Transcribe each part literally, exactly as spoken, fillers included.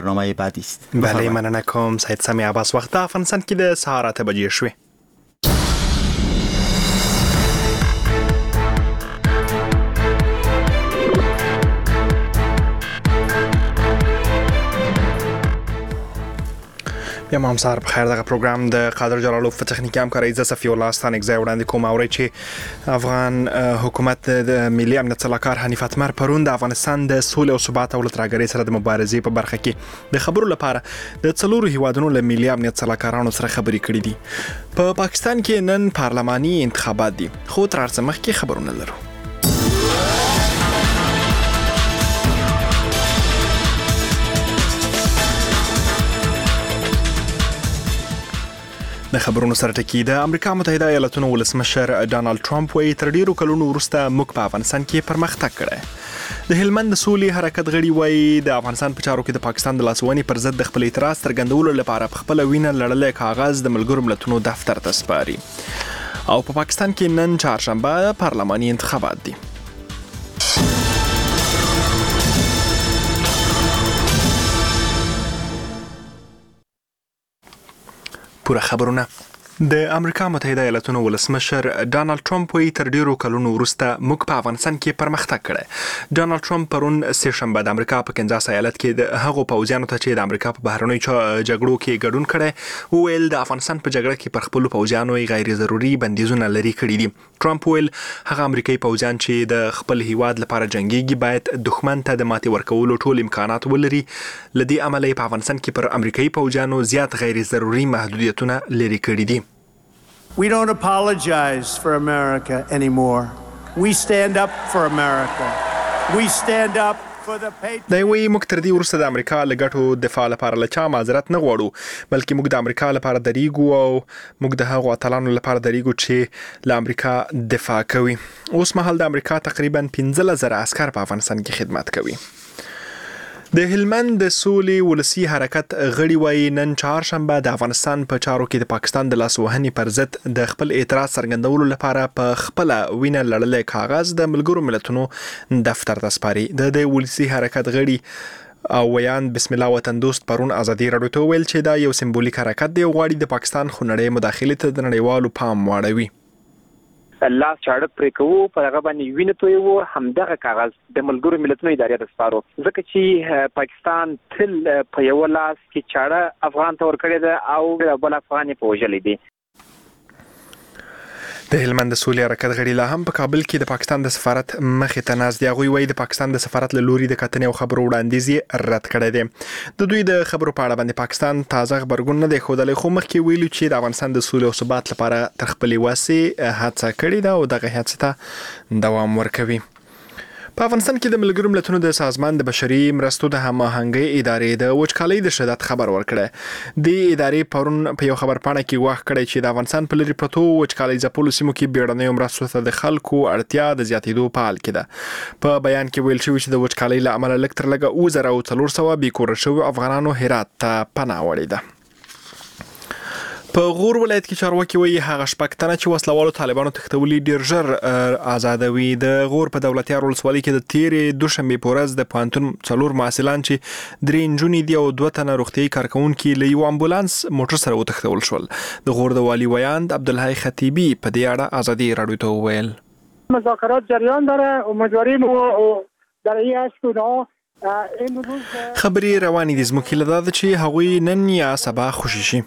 برنامه بعدی است. بله مننه کوم سید سمی عباس. وخت افغانستان کې د سهار اته بجې شوې. بیا هم سهار بخیر. دغه پروګرام د قادر جلالوف په تخنیکي همکارۍ ز صفی الله ستانک ځای وړاندې کوم اوري چې افغان حکومت د ملي امنیت صلاحکار حنیف اتمر پرون د افغانستان د سولې او ثبات او ترګری سره د مبارزې په برخه کې د خبرو لپاره د څلورو هیوادونو له ملي امنیت صلاحکارانو سره خبرې کړې دي. په پا پاکستان کې نن پارلماني انتخابات دي، خو تر هر څه مخکې خبرونه لرو. د خبرونو سره ټکی د امریکا متحده ایالاتونو ولسمشر ډانلډ ټرمپ وايي تر ډیرو کلونو وروسته موږ په افغانستان کې پرمختګ کړی. د هلمند د سولې حرکت غړي وايي د افغانستان په چارو کې د پاکستان د لاسوهنې پر ضد د خپل اعتراض څرګندولو لپاره په خپل وینه لړلې کاغذ د ملګرو ملتونو دفتر ته سپاري. او په پاکستان کې نن چهارشنبه پارلماني انتخابات دي. پوره خبرونه. د امریکا متحده ایالاتونو ولسمشر ډانلډ ټرمپ وايي تر ډیرو کلونو وروسته موږ په افغانستان کې پرمختګ کړی. ډانلډ ټرمپ پرون سه شنبه د امریکا په کنزاس ایالت کې د هغو پوځیانو ته چې د امریکا په بهرنیو جګړو کې ګډون کړي وویل د افغانستان په جګړه کې پر خپل پوځیانو غیر ضروري بندیزونه لري کړي دي. ټرمپ ویل هغه امریکایي پوځیان چې د خپل هیواد لپاره جنگيږي باید دښمن ته د ماتې ورکولو ټول امکانات ولري. لدی عمله په افغانستان کې پر امریکایي پوځیانو زیات غیر ضروري محدودیتونه لري کړي دي. We don't apologize for America anymore. We stand up for America. We stand up for the patriots. دا وی موږ تر دې وروسته د امریکا له ګټو دفاع لپاره له چا معذرت نه غواړو، بلکې موږ د امریکا لپاره دریږو او موږ د هغو اتلانو لپاره دریږو چې له امریکا دفاع کوي. اوس مهال د امریکا تقریبا پنځلس زره عسكر په افغانستان کې خدمت کوي. د هلمند د سولې ولسی حرکت غړي وايي نن چهارشنبه د افغانستان په چارو کې د پاکستان د لاسوهنې پر ضد د خپل اعتراض څرګندولو لپاره په خپل وینه لړلې کاغذ د ملګرو ملتونو دفتر ته سپاري. د ولسی حرکت غړي او ویان بسم الله وطن دوست پرون ازادي راډیو ته ویل چې دا یو سمبولیک حرکت دی او غواړي د پاکستان خونړۍ مداخلې ته د نړیوالو پام واړوي. الله چاړه پرې کوو په هغه باندې وینې تویو همدغه کاغذ د ملګرو ملتونو ادارې ته سپارو، ځکه چې پاکستان تل په یو لاس کې چاړه افغان ته ورکړې ده او بل افغان یې په وژلې دي. د هلمند د سولې حرکت غړي لا هم په کابل کې د پاکستان د سفارت مخې ته ناست دي. هغوی وایي د پاکستان د سفارت له لوري د کتنې او خبرو وړاندیز یې رد کړی دی. د دوی د خبرو په اړه باندې پاکستان تازه خبرګون نه دی ښودلی، خو مخکې ویلي چې د افغانستان د سولې او ثبات لپاره تر خپلې وسې هڅه کړې ده او دغه هڅې ته دوام ورکوي. په افغانستان کې د ملګرو ملتونو د سازمان د بشري مرستو د هماهنګۍ ادارې د وچکالۍ د شدت خبر ورکړی. د ادارې پرون په یو خبرپاڼه کې واخ کړی چې د افغانستان په لري پرتو وچکالۍ ځپلو سیمو کې بیړنیو مرستو ته د خلکو اړتیا د زیاتېدو په حال کې ده. په بیان کې ویل شوی چې د وچکالۍ له امله لږ تر لږه اووه زره او څلور سوه بېکوره شوي افغانانو هرات ته پناه وړې ده. په غور ولایت کې چارواکي وایي هغه شپږ تنه چې وسلوالو طالبانو تښتولي ډیر ژر آزادوي. د غور په دولتیار ولسوالۍ کې د تیرې دوشنبې په ورځ د پوهنتون څلور محصلان چې درې نجونې دي او دوه تنه روغتیایي کارکوونکي له یو امبولانس موټر سره وتښتول شول. د غور د والي ویاند عبدالحی خطیبي په دې اړه ازادي راډیو ته وویل مذاکرات جریان داره، امیدواریم در این است که خبرې روانې دي. زموږ هیله دا ده چې هغوی نن یا سبا خوشي شي.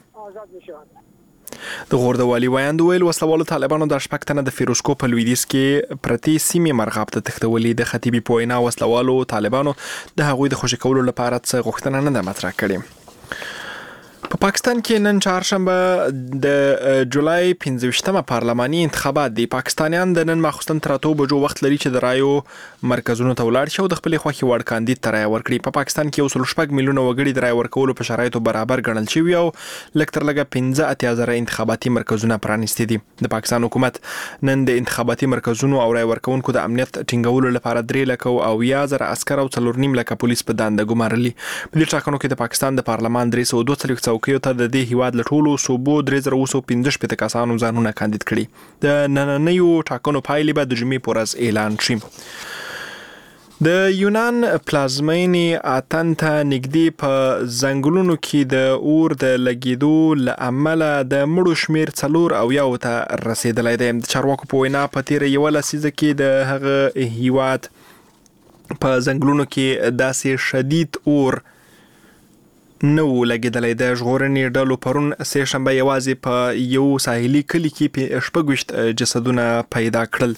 د غور د والي ویاند ویل وسلوالو طالبانو د شپږ تنه د فیروزکو په لویدیځ کې پرتې سیمې مرغاب ته تښتولي. د خطیبي په وینا وسلوالو طالبانو د هغوی د خوشي کولو لپاره څه غوښتنه نه ده مطرح کړې. په پاکستان کې نن چهارشنبه د جولای پنځه ویشتمه پارلماني انتخابات دي. پاکستانیان د نن ماخوستن تر اتو بجو وخت لري چې د رایو مرکزونو ته ولاړ شي او د خپلې خوښې وړ کاندید ته رایه ورکړي. په پاکستان کې یو سل شپږ میلیونه وګړي د رایې ورکولو په شرایطو برابر ګڼل شوي او لږ تر لږه پنځه اتیا زره انتخاباتي مرکزونه پرانیستي دي. د پاکستان حکومت نن د انتخاباتي مرکزونو او رایې ورکوونکو د امنیت ټینګولو لپاره درې لکه او اویا زره عسکر او څلور نیم لکه پولیس په دنده ګمارلي. په دې ټاکنو کې د پاکستان د پارلمان درې سوه دوه څلوېښت څوکیو ته د دې هیواد له ټولو صوبو درې زره اوه سوه پنځه شپېته کسانو ځانونه کاندید کړي. د نننیو ټاکنو پایلې به د جمعې په ورځ اعلان شي. د یونان پلازمینې اتن ته نږدې په ځنګلونو کې د اور د لګېدو له امله د مړو شمېر څلور اویاو ته رسېدلی دی. د چارواکو په وینا په تېره یوه لسیزه کې د هغه هیواد په ځنګلونو کې داسې شدید اور نه و لګېدلی. د ژغورنې ډلو پرون سه شنبه یوازې په یو ساحلي کلي کې شپږ ویشت جسدونه پیدا کړل.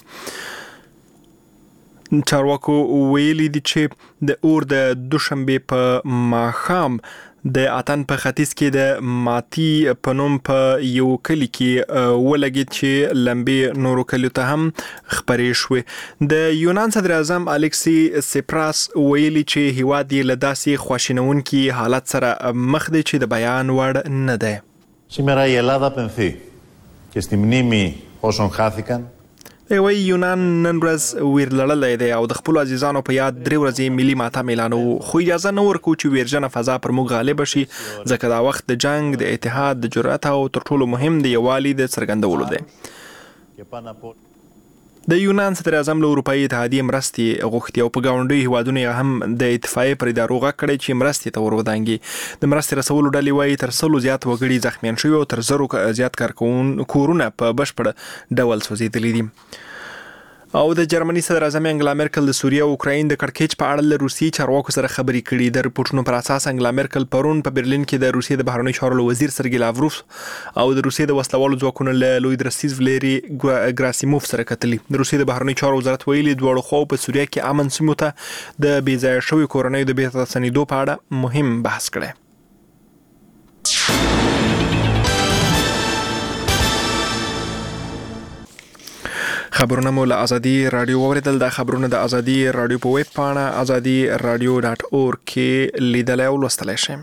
چارواکو ویلي دي چې د اور د دوشنبې په ماښام د اتن په ختیځ کې د ماتی په نوم په یو کلي کې ولګېد چې لمبې نورو کلیو ته هم خپرې شوې. د یونان صدر اعظم الکسی سپراس ویلي چې هیواد یې له داسې خواشینونکي حالت سره مخ دی چې د بیان وړ نه دی. Σήμερα η Ελλάδα πενθεί και στη μνήμη όσων χάθηκαν. وی یونان نن ورځ ویر لړلی دی او د خپلو عزیزانو په یاد درې ورځې ملي ماتم اعلانوو، خو اجازه نه ورکوو چې ویرجنه فضا پر موږ غالبه شي، ځکه دا وخت د جنګ، د اتحاد، د جرأت او تر ټولو مهم د یووالي د څرګندولو دی. د یونان صدر اعظم له اروپایي اتحادیې مرستې غوښتي او په ګاونډیو هیوادونو یې هم د اتفاقیې پر ادارو غږ کړی چې مرستې ته ور ودانګي. د مرستې رسولو ډلې وایي تر سلو زیات وګړي زخمیان شوي او تر زرو زیات کورونه په بشپړ ډول سوځېدلي دي. او د جرمني صدر اعظم انګلا مرکل د سوریه او اوکراین د کړکېچ په اړه له روسي چارواکو سره خبرې کړي. د رپورټونو پر اساس انګلا مرکل پرون په برلین کې د روسیې د بهرنیو چارو وزیر سرګی لاوروف او د روسیې د وسلوالو ځواکونو له لوی درستیز ولیری ګراسیموف سره کتلي. د روسیې د بهرنیو چارو وزارت ویلي دواړو خواو په سوریه کې امن سیمو ته د بې ځایه شویو کورنیو د بیرته ستنېدو په اړه مهم بحث کړی. خبرونه مو له ازادي رادیو واوریدل. د خبرونه د ازادي رادیو په ویب پاڼه ازادي رادیو ډاټ اورګ کې لیدلی او لوستلی شئ.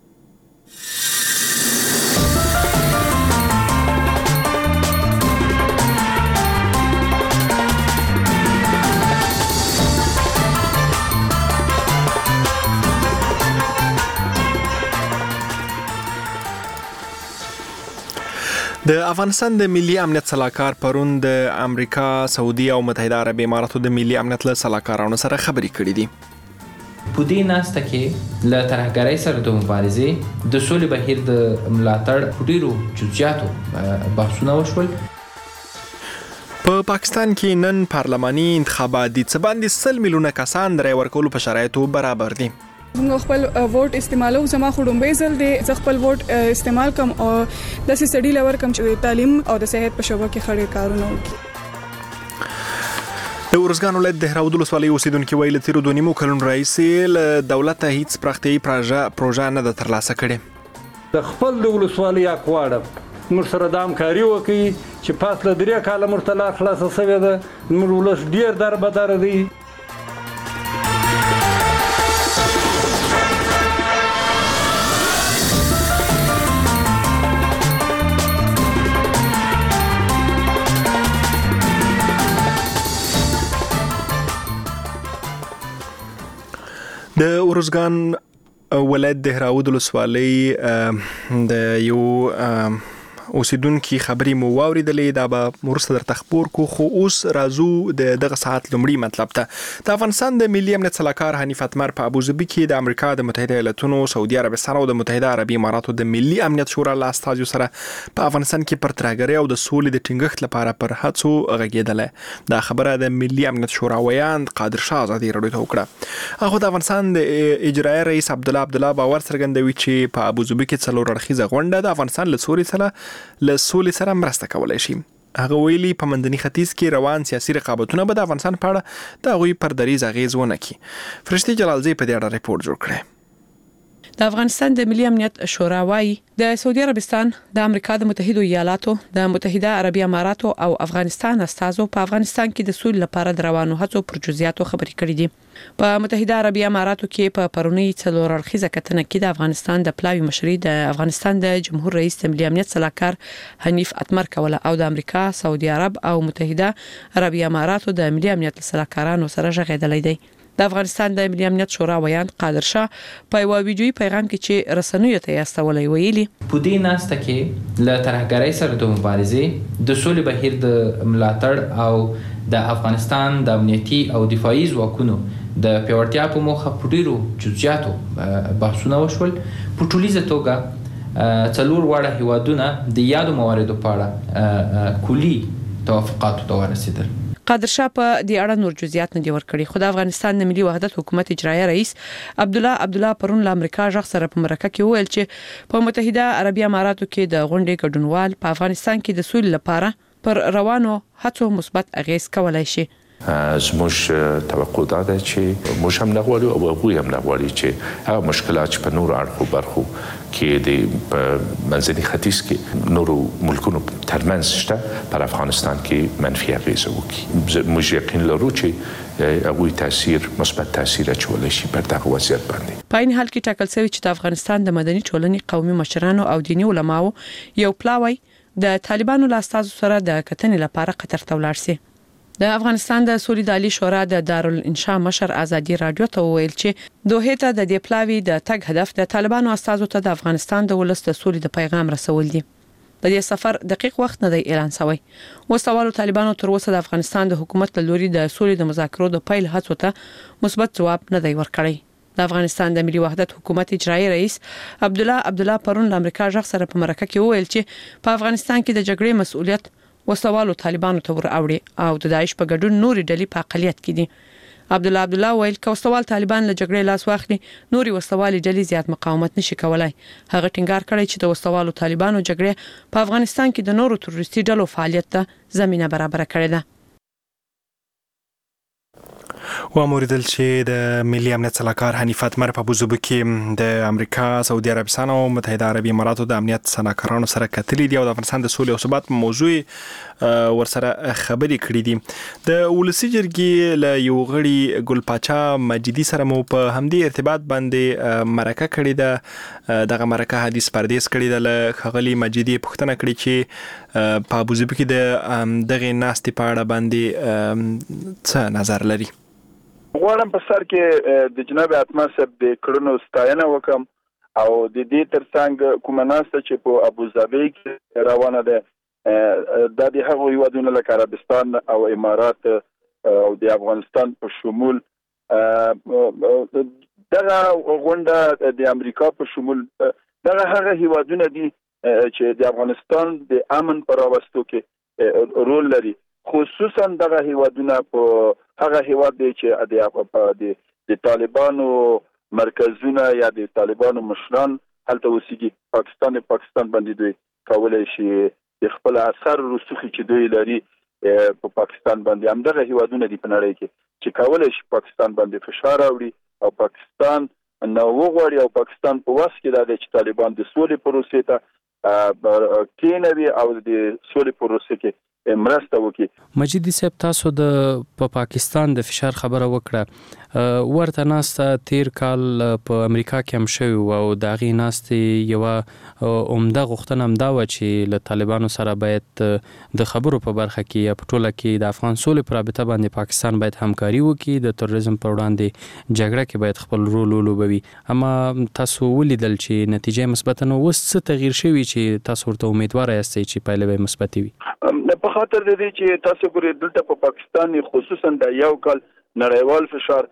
د افغانستان د ملي امنیت سلاکار پرون د امریکا، سعودي او متحده عربي اماراتو د ملي امنیت له سلاکارانو سره خبرې کړې دي. په دې ناسته کې له ترهګرۍ سره د مبارزې د سولې بهیر د ملاتړ په ډېرو جزئیاتو بحثونه وشول. په پاکستان کې نن پارلماني انتخابات دي. څه باندې سل میلیونه کسان د رای ورکولو په شرایطو برابر دي. موږ خپل ووټ استعمالو. زما خو ډومبۍ ځل دی زه خپل ووټ استعمال کوم او داسې سړي لور کوم چې تعلیم او د صحت په شوبه کې خړې کارونه وکړي. د ارزګان ولایت د دهراود ولسوالۍ اوسیدونکي وایي له تېرو دوه نیمو کلونو راهیسې له دولته هیڅ پراختیایي پروژه نه ده ترلاسه کړې. د خپل د ولسوالۍ حق غواړم موږ سره د همکاري وکړي چې پاس له درې کاله موږ ته لار خلاصه شوې ده. زموږ ولس ډېر دربدره دی. د ارزګان ولایت د دهراود ولسوالۍ د یو اوسیدونکي خبرې مو واوریدلې. دا به وروسته درته خپور کو، خو اوس راځو د دغه ساعت لومړي مطلب ته. د افغانستان د ملي امنیت سلاکار حنیف اتمر په ابوظبي کې د امریکا د متحده ایالاتونو، سعودي عربستان او د متحده عربي اماراتو د ملي امنیت شورا له استازو سره په افغانستان کې پر ترهګرۍ او د سولې د ټینګښت لپاره پر هڅو غږېدلی. دا خبره د ملي امنیت شورا ویاند قادر شاه ازادي رادیو ته وکړه. هغه د افغانستان د اجرایي رئیس عبدالله عبدالله باور څرګندوي چې په ابوظبي کې څلور اړخیزه غونډه د افغانستان له سولې سره له سولې سره مرسته کولای شي. هغه ویلي په منځني ختیځ کې روان سیاسي رقابتونه به د افغانستان په اړه د هغوی پر دریځ اغیز ونه کړي. فرشتي جلالزی په دې اړه ریپورت جوړ کړی. د افغانستان د ملي امنیت شورا وايي د سعودي عربستان، د امریکا د متحده ایالاتو، د متحده عربي اماراتو او افغانستان استازو په افغانستان کې د سولې لپاره د روانو هڅو پر جزئیاتو خبرې کړې دي. په متحده عربي اماراتو کې په پرونی څلور اړخیزه کتنه کې د افغانستان د پلاوی مشري د افغانستان د جمهور رئیس د ملي امنیت سلاکار حنیف اتمر کوله او د امریکا، سعودي عرب او متحده عربي اماراتو د ملي امنیت سلاکارانو سره غږېدلې دي. د افغانستان د ملي امنیت شورا ویاند قادر شاه په یو ویډیوي پیغام کې چې رسنیو ته یاستولې ویلي په دې ناسته کې له ترهګرۍ سره د مبارزې د سولې بهیر د ملاتړ او د افغانستان د امنیتي او دفاعي ځواکونو د پیاوړتیا په موخه په ډیرو جزئیاتو بحثونه وشول. په ټولیزه توګه څلور واړه هیوادونه د یادو مواردو په اړه کلي توافقاتو ته ورسېدل. قادر شاه په دې اړه نور جزئیات نه دی ورکړي. خو د افغانستان د ملي وحدت حکومت اجرایي رئیس عبدالله عبدالله پرون له امریکا ژغ سره په مرکه کې وویل چې په متحده عربي اماراتو کې د غونډې ګډونوال په افغانستان کې د سولې لپاره پر روانو هڅو مثبت اغیز کولای شي. زموږ توقع دا ده چې موږ هم نه غواړو او هغوی هم نه غواړي چې هغه مشکلات چې په نورو اړخو برخو کې د منځني ختیځ کې نورو ملکونو ترمنځ شته پر افغانستان کې منفي اغیزه وکړي. موږ یقین لرو چې هغوی تاثیر مثبت تاثیر اچولی شي پر دغه وضعیت باندې. په این حال کې ټاکل شوی چې د افغانستان د مدني ټولنې قومي مشرانو او دیني علماو یو پلاوی د طالبانو له استازو سره د کتنې لپاره قطر ته ولاړ شي. د افغانستان د سولې د عالی شورا د دارالانشاء مشر ازادي رادیو ته وویل چې دوه ته د دې پلاوی د تګ هدف د طالبانو استازو ته د افغانستان د ولس د سولې د پیغام رسول دي. د دې سفر دقیق وخت نه دی اعلان شوی. وسوالو طالبانو تر اوسه د افغانستان د حکومت له لوري د سولې د مذاکرو د پیل هڅو ته مثبت جواب نه دی ورکړی. د افغانستان د ملي وحدت حکومت اجرایي رئیس عبدالله عبدالله پرون له امریکا ژغ سره په مرکه کې وویل چې په افغانستان کې د جګړې مسؤلیت وسوالو طالبانو ته ور اوړي او د داعش په ګډون نوري ډلې په اقلیت کې دي. عبدالله عبدالله ویل که وسوال طالبان له جګړې لاس واخلي نوري وسوالي ډلې زیات مقاومت نشي کولای. هغه ټینګار کړی چې د وسوالو طالبانو جګړې په افغانستان کې د نورو تروریستي ډلو فعالیت ته زمينه برابر کړې ده. و موریدل چې د ملي امنیت سلاکار حنیف اتمر په ابوظبي کې د امریکا، سعودي عربستان او متحده عربي اماراتو د امنیت سلاکارانو سره کتلې دي او د افغانستان د سولې او ثبات په موضوع ورسره خبرې کړې دي. د ولسی جرګې له یو غړي ګل پاچا مجیدي سره مو په همدې ارتباط باندې مرکه کړې ده. دغه مرکه حدیث پردیس کړې ده. له خغلی مجیدي پوښتنه کړې چې په ابوظبي کې د دغه ناستې په اړه باندې څه نظر لري. غواړم په سر کې د جناب اتمر صاحب د کړنو ستاینه وکم او د دې ترڅنګ کومه ناسته چې په ابوظبي کې روانه ده د دې هغو هیوادونو لکه عربستان او امارات او د افغانستان په شمول دغه غونډه د امریکا په شمول دغه هغه هیوادونه دي چې د افغانستان د امن پر راوستو کې رول لري. خصوصا دغه هیوادونه په هغه هیواد دی چې د د طالبانو مرکزونه یا د طالبانو مشران هلته اوسېږي. پاکستان پاکستان باندې دوی کولای شي د خپل اثر رسوخي چې دوی لري په پاکستان باندې همدغه هیوادونه دي په نړۍ کې چې کولای شي پاکستان باندې فشار راوړي او پاکستان نو وغواړي او پاکستان په واس کې د چې طالبان د سولې پروسې ته کېنوي او د سولې پروسې کې مرسته وکړي. مجیدي صاحب تاسو د په پا پاکستان د فشار خبره وکړه. ورته ناسته تیر کال په امریکا کې هم شوی او د هغې ناستې یوه عمده غوښتنه هم دا وه چې له طالبانو سره باید د خبرو په برخه کې یا په ټوله کې د افغان سولې په رابطه باندې پاکستان باید همکاري وکړي، د تروریزم پر وړاندې جګړه کې باید خپل رول ولوبوي. اما تاسو ولیدل چې نتیجه مثبته نه. اوس څه تغییر شوي چې تاسو ورته امیدواره یاستئ چې پایله به مثبتې وي؟ په خاطر د دې چې تاسو ګورئ دلته په پاکستان خصوصا د یو کال نړیوال فشار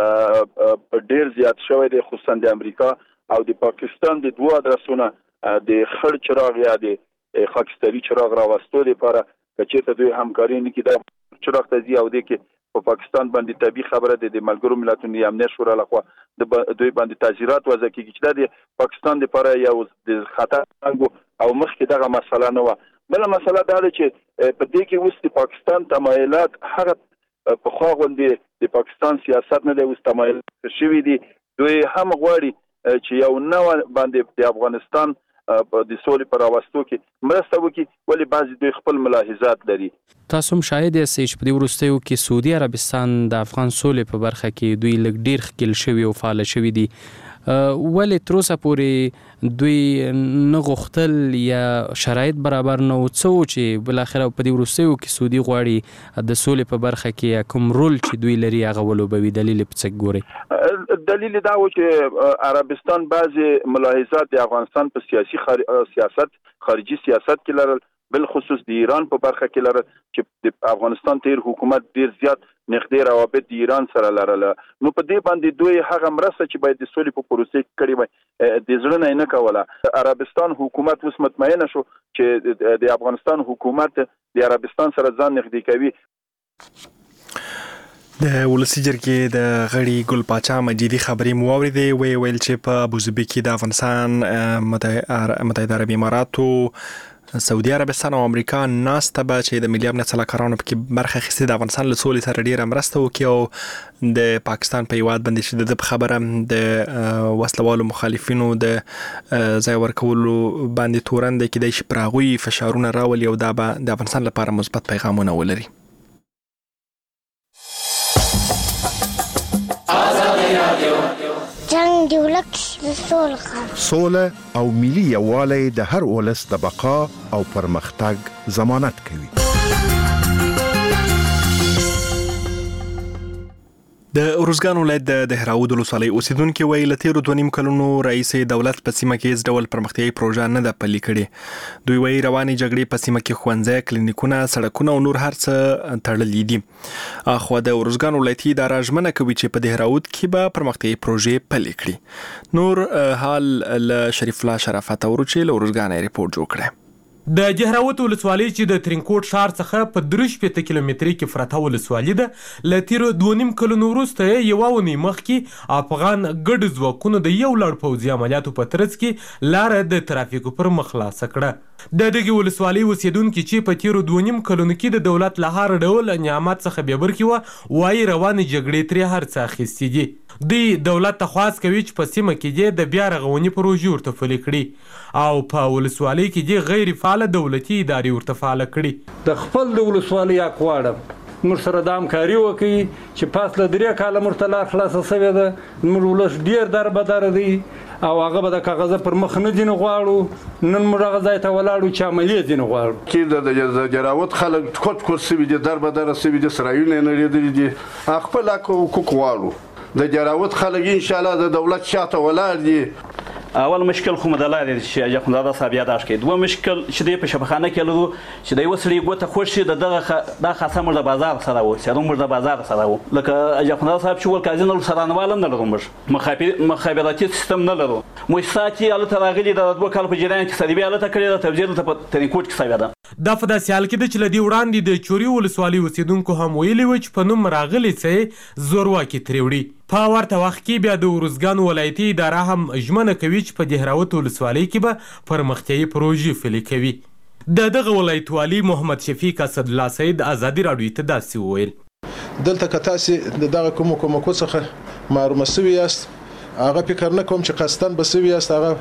ډیر زیات شوی دی، خصوصا د امریکا او د پاکستان د دوه ادرسونه د خړ چراغ یا د خاکستري چراغ راوستو لپاره چې دوی همکاري نه کړي د چراغ ته دی او د کې په پاکستان باندې طبي خبره ده د ملګرو ملتونو امنیت شورا لخوا د دوی باندې تعزیرات وضع کیږي چې د پاکستان لپاره یو د خطر او مخکې دغه مسله نه و. بل مسله دا ده چې په دې کې اوس د پاکستان تمایلات هغه په خوا غوندې د پاکستان سیاست نه دی اوس تمایلات شوي دي. دوی هم غواړي چې یو نوع باندې د افغانستان په د سولې پر راوستو کې مرسته وکړي، ولې بعضې دوی خپل ملاحظات لري. تاسو هم شاهد یاستئ چې په دې وروستیو کې سعودي عربستان د افغان سولې په برخه کې دوی لږ ډیر ښکېل شوي او فعاله شوي دي. ولې تر اوسه پورې دوی نه غوښتل یا شرایط برابر نه و څه و چې بالاخره په دې وروستیو کې سعودي غواړي د سولې په برخه کې کوم رول چې دوی لري هغه ولوبوي؟ دلیل په څه ګورئ؟ دلیل دا و چې عربستان بعضې ملاحظات د افغانستان په سیاسي خار... سیاست خارجي سیاست کې لرل، بل خصوص د ایران په برخه کې لري چې د افغانستان تیر حکومت ډیر زیات نږدې روابط د ایران سره لرله. نو په دې باندې دوی هغه مرسته چې باید د سولې په پروسې کې کړې وای د زړه نه کوله. عربستان حکومت اوس مطمئنه شو چې د افغانستان حکومت د عربستان سره ځان نږدې کوي. د ولسی جرګې د غړي ګل پاچا مجیدي خبرې مو اوریدې وی ویل چې په ابوظبي کې د افغانستان متحده عربي اماراتو سعودي عربستان او امریکا ناسته به چې د ملي امنیت سلاکارانو پکې برخه اخیستې د افغانستان له سولې سره ډیره مرسته وکړي او د پاکستان په هیواد باندې چې د خبره د وسلوالو مخالفینو د ځای ورکولو باندې تورن دی کېدای شي پر هغوی فشارونه راولي او دا به د افغانستان لپاره مثبت پیغامونه ولري. جنگ دی ولک سول خان سوله او ملي یووالی د هر ولس د بقا او پرمختګ ضمانت کوي. د ارزګان ولایت د دهراود ولسوالۍ اوسیدونکو ویل له تیرو دوه نیم کلونو رئیس دولت په سیمه کې هیڅ ډول پرمختیايي پروژه نه ده پلي کړې. دوی وایي روانې جګړې په سیمه کې ښوونځي، کلینیکونه، سړکونه او نور هر څه تړلي دي. اخو د ارزګان ولایتي اداره ژمنه کوي چې په دهراود کې به پرمختیايي پروژې پلي کړي. نور حال له شریف الله شرافت ورچې له ارزګان ریپورت جوړ کړی. د دهراود ولسوالۍ چې د ترینکوټ ښار څخه په درې شپېته کیلومتري کې پرته ولسوالي ده له تیرو دوه نیم کلونو وروسته یوه اونۍ مخکې افغان ګډ ځواکونو د یو لړ پوځي عملیاتو په ترڅ کې لاره د ترافیکو پر مخ خلاصه کړه. د دغې ولسوالۍ اوسیدونکي چې په تیرو دوه نیم کلونو کې د دولت له هر ډول نعمت څخه بې برخې وه وایي روانې جګړې ترې هر څه اخیستي دي. دوی دولت ته خواست کوي چې په سیمه کې دې د بیا رغونې پروژې ورته پلي کړي او په ولسوالۍ کې دې غیر فعاله دولتي ادارې ورته فعاله کړي. د خپل د ولسوالۍ حق غواړم موږ سره د همکاري وکړي چې پاس له درې کاله موږ ته لار خلاصه سوې ده. موږ ولس ډېر دربدره دی او هغه به د کاغذه پر مخ نه ځینې غواړو. نن موږ هغه ځای ته ولاړو چې عملیې ځینې غواړو. کې د جراوت خلک کوټ کوټ سوي دي، دربدره سوي دي، سرایونه یې نړېدلي دي. خپل حق حقوق غواړو. د جراوت خلک انشاءالله د دولت شاته ولاړ دي. اول مشکل خو مدلای دي چې اخوندزاده صاحب یاداش کړي. دوه مشکل چې دی په شفاخانه کې لرو چې د یو سړي ګوته خوش شي د دغه د خاصه مر د بازار سره وو چې موږ د بازار سره وو لکه اخوندزاده صاحب چې ول کازینو سره نه والم نه لرو موږ مخابراتي سیستم نه لرو. مؤسساتي الته راغلي د دوه کال په جریان کې سړي الته کړی د تبذیر ته په تنکوټ کې سوي ده. دا په داسې حال کې ده چې له دې وړاندې د چوري ولسوالۍ اوسیدونکو هم ویلي وو چې په نوم راغلي څه زورواکي ترې وړي. په ورته وخت کې بیا د ارزګان ولایتي اداره هم ژمنه کوي چې په دهراود ولسوالۍ کې به پرمختیايي پروژې پلي کوي. د دغه ولایت والي محمد شفیق اسدالله سید ازادي راډیو ته داسې وویل دلته که تاسې د دغه کومو کومکو څخه معلومه سوي یاست هغه فکر نه کوم چې قصدن به سوي یاست هغه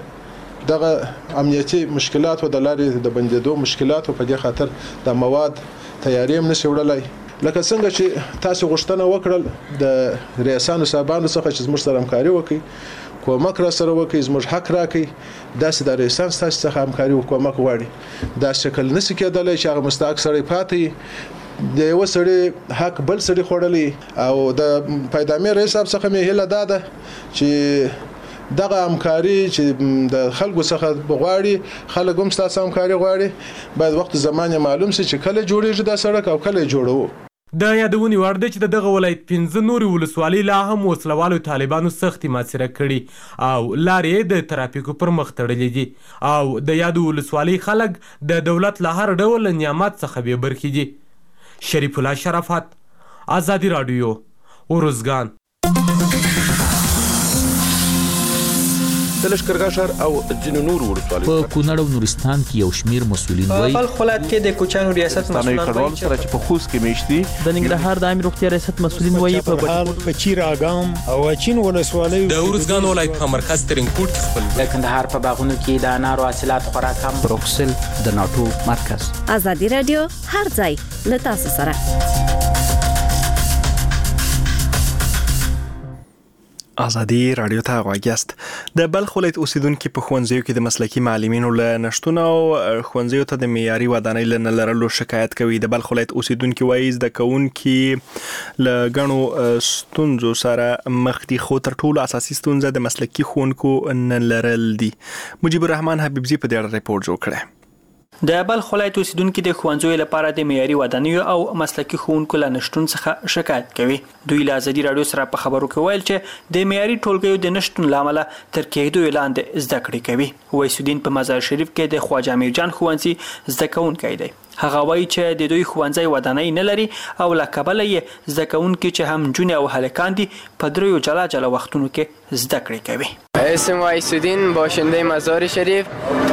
دغه امنیتي مشکلات و د لارې د بندېدو مشکلات په دې خاطر د مواد تیاری هم نشي وړلای. لکه څنګه چې تاسو غوښتنه وکړل د ریاسانو صاحبانو څخه چې زموږ سره همکاري وکړي کومک را سره وکړي زموږ حق راکړي داسې د ریاسان تاسو څخه همکاري او کومک غواړي. دا شکل نشي کېدلی چې هغه مستحق سړی پاتې د یو سړي حق بل سړي خوړلی او د پیدامي رئیس صاحب څخه مې هیله ده چې دغه همکاري چې د خلکو څخه بغواړي خلک هم ستاسو همکاري غواړي باید وخت زمان معلوم شي چې کله جوړیږي دا سړک او کله جوړو. د یادونې وړ ده چې د دغه ولایت پنځه نورې ولسوالۍ لا هم وسلوالو طالبانو سختې محاصره کړي او لارې د ترافیکو پر مخ تړلې دي او د یادو ولسوالۍ خلک د دولت له هر ډول نعمت څخه بې برخې دي. شریف الله شرافت ازادي راډیو ارزګان. د لښکرګاه ښار او ځینو نورو ولسوالیو په کونړ او نورستان کې یو شمیر مسؤلین وایي په ولایت کې د کوچانو ریاست مسؤلین وایي چې په خوست کې میشتي د ننګرهار د عامه روغتیا ریاست مسؤلین وایي په بهار په چیر اګام او چین ولسوالۍ د ارزګان ولایت په مرکز ترینکوټ کې خپل د کندهار په باغونو کې د انارو حاصلات خورا کم بروکسل د ناتو مرکز. ازادي رادیو هر ځای له تاسو سره. ازادي رادیو ته غواړئ. د بلخ ولایت اوسیدونکو په ښوونځیو کې د مسلکي معلمینو له نشټون او ښوونځیو ته د معیاري ودانۍ له لرلو شکایت کوي. د بلخ ولایت اوسیدونکو وایي زده کوونکي له غنو ستونزو سره مخ دي خو تر ټولو اساسي ستونزه د مسلکي ښوونکو نه لرل دي. مجيب الرحمن حبیبزي په دې اړه ریپورت جوړ کړی. د بلخ ولایت اوسیدونکو د ښوونځیو لپاره د معیاري ودانیو او مسلکي ښوونکو له نشټون څخه شکایت کوي. دوی له ازادي راډیو سره په خبرو کې ویل چې د معیاري ټولګیو د نشټون له امله تر کېدو لاندې زده کړې کوي. ویسودین په مزار شریف کې د خواجه امیرجان ښوونځي زده کوونکی دی. هغه وایي چې د دوی ښوونځی ودانۍ نه لري او له کبله یې زده کوونکي چې هم نجونې او هلکان دي په دریو جلا جلا وختونو کې زده کړې کوي. اسم ویسودین، باشنده مزار شریف.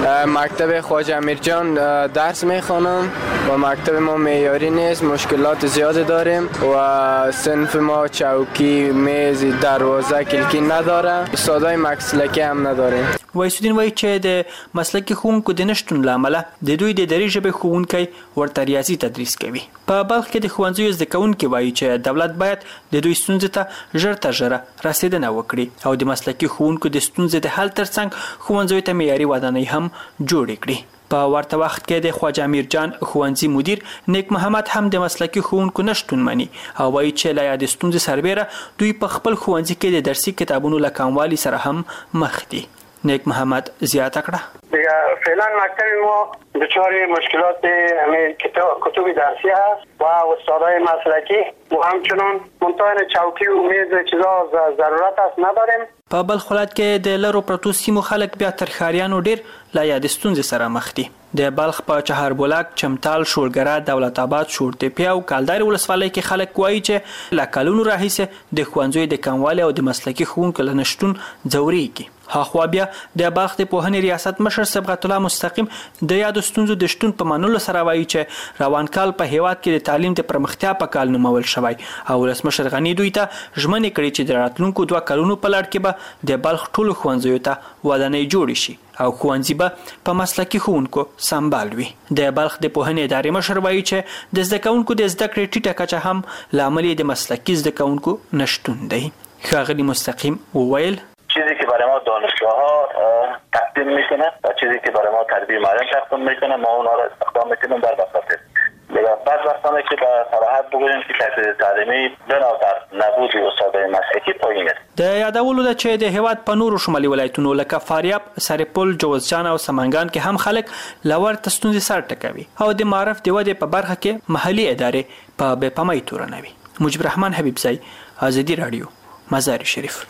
مکتب خواجه امیرجان درس میخوانم و مکتب ما معیاری نیست، مشکلات زیاد داریم و صنف ما چوکی، میز، دروازه، کلکی نداره، استادای مسلکی هم نداریم. ویسودین وایي چې د مسلکي ښوونکو د نشتون له امله د دوی د دري ژبې ښوونکی ورته ریاضي تدریس کوي. په بلخ کې د ښوونځیو زده کوونکي وایي چې دولت باید د دوی ستونزې ته ژر تر ژره رسیدنه وکړي او د مسلکي ښوونکو د ستونزې د حل ترڅنګ ښوونځیو ته معیاري ودانۍ هم جوړې کړي. په ورته وخت کې د خواجه امیرجان ښوونځي مدیر نیک محمد هم د مسلکي ښوونکو نشتون مني او وایي چې له یادې ستونزې سربیره دوی په خپل ښوونځي کې د درسي کتابونو له کموالي سره هم مخ دي. نیک محمد زیاته کړه دیگه فعلا مکتب ما دچار مشکلات همین کتاب کتب درسی هست و استادای مسلکی و همچنان منطقه چوکی و میز چیزا ضرورت است نداریم. په بلخ ولایت کې د لرو پرتو سیمو خلک بیا تر ښاریانو ډیر له یادې ستونزې سره مخ دي. د بلخ په چهاربولک، چمتال، شورګره، دولت آباد، شورتپی او کالدار ولسوالۍ کې خلک وایي چې له کلونو راهیسې د ښوونځیو د کموالي او د مسلکي ښوونکو له نشتون ځورېږي. هاخوا بیا د بلخ د پوهنې ریاست مشر صبغت الله مستقیم د یادو ستونزو د شتون په منلو سره وایي چې روان کال په هیواد کې د تعلیم د پرمختیا په کال نومول شوی او ولسمشر غني دوی ته ژمنې کړې چې د راتلونکو دوه کلونو په لړ کې به د بلخ ټولو ښوونځیو ته ودانۍ جوړې شي او ښوونځي به په مسلکي ښوونکو سمبال وي. د بلخ د پوهنې ادارې مشر وایي چې د زده کوونکو د زده کړې ټیټه کچه هم له امله د مسلکي زده کوونکو نشتون دی. ښاغلي مستقیم وویل چیزی که برای ما دانشگاه ها تقدیم میکنه و چیزی که برای ما تربیه معلم تقدیم میکنه ما اونها را استخدام میکنیم در بساطه. بعض وقتانه که با صراحت بگوییم که کیفیت تعلیمی بنا بر نبود استادای مسلکی پایین است. د یادولو ده چې د هیواد په نورو شمالي ولایتونو لکه فاریاب، سرپل، جوزجان او سمنګان کې هم خلک لور تستونزې سر ټکوي او د معرف د ودې په برخه کې محلي ادارې په بې پامۍ تورنوي. مجيب رحمان حبیبزی، ازادي رادیو، مزار شریف.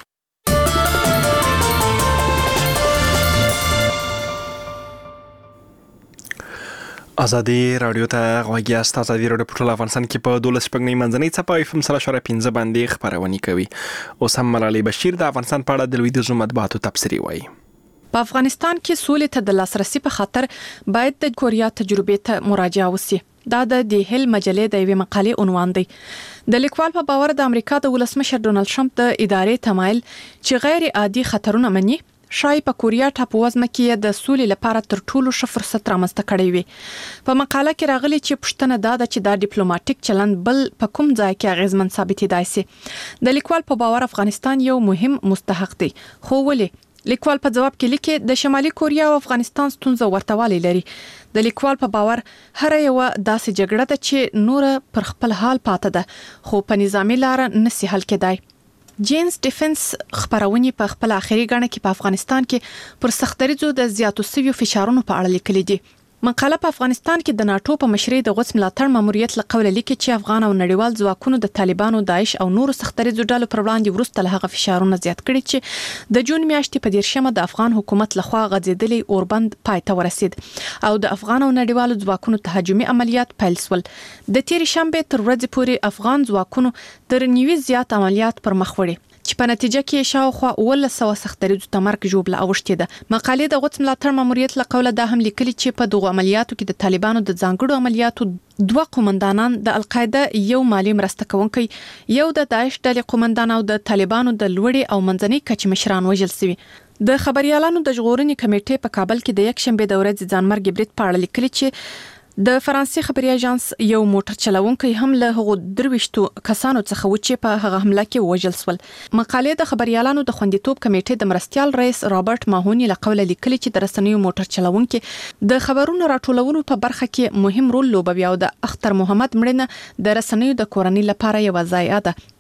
ازادي رادیو ته غوږی است. ازادي رادیو په ټول افغانستان کې په دولس شپږنۍ منځنۍ څپه اف ام سره شره پنځه باندې خبرونه کوي. اوس هم ملالۍ بشیر د افغانستان په اړه د لویدیځو مطبوعاتو تبصرې وایي. په افغانستان کې سولې ته د لاسرسي په خاطر باید د کوریا تجربې ته مراجعه وشي. دا د دی هیل مجلې د یوې مقالې عنوان دی. د لیکوال په باور د امریکا د ولسمشر ډونالد ټرمپ د ادارې تمایل چې غیر عادي خطرونه مني شای په کوریا ټاپووزمه کې د سولې لپاره تر ټولو ښه فرصت رامنځته کړی وي. په مقاله کې راغلي چې پښتنه دا ده چې دا ډیپلوماټیک چلند بل په کوم ځای کې اغیزمن ثابتېدای شي. د لیکوال په باور افغانستان یو مهم مستحق دی. خو ولې؟ لیکوال په جواب کې لیکي د شمالي کوریا او افغانستان ستونزه ورتوالی لري. د لیکوال په باور هر یو داسې جګړه ده چې نور پر خپل حال پاتې ده خو په نظامی لار نسی حل کېدای. جینز ډیفنس خبرونه په خپل اخري غاڼه کې په افغانستان کې پر سختریزو د زیاتو سویو فشارونو په اړه لیکلي دي. مقاله په افغانستان کې د ناتو په مشرۍ د غوڅ ملاتړ ماموریت لقوله لیکي چې افغان او نړیوال ځواکونو د طالبانو، داعش او نورو سختریزو ډلو پر وړاندې وروسته له هغه فشارونه زیات کړي چې د جون میاشتې په دیرشمه د افغان حکومت لخوا غځېدلې اوربند پای ته ورسید او د افغان او نړیوالو ځواکونو تهاجمي عملیات پیل شول. د تیر شنبه تر ورځې پورې افغان ځواکونو تر نیوي زیات عملیات پر مخ وړي چې په نتیجه کې شاوخوا ولس سو سختریزو تمرګ جوړه اوشته ده. مقالې د غوڅ ملاتړ ماموریت لقوله دا هم لیکلي چې په دغه عملیاتو کې د طالبانو د ځانګړو عملیاتو دوه قومندانان د القاعده، یو مالی مرسته کوونکی، یو د داعش ډلې قومندان او د طالبانو د لوړې او منځنۍ کچې مشران وژل شوي. د خبريالانو د ژغورنې کمیټې په کابل کې د یک شنبه د ورځې ځانمرګ برید په اړه لیکلي چې د فرانسې خبري اژانس یو موټر چلوونکی هم له هغو درويشتو کسانو څخه و چې په هغه حمله کې وژل شول. مقالې د خبريالانو د خوندیتوب کمیټې د مرستيال رئیس رابرټ ماهونی له قوله لیکلي چې د رسنیو موټر چلوونکی د خبرونو راټولولو په برخه کې مهم رول لوبوي او د اختر محمد مړینه د رسنیو د کورنۍ لپاره یو ضایعه ده.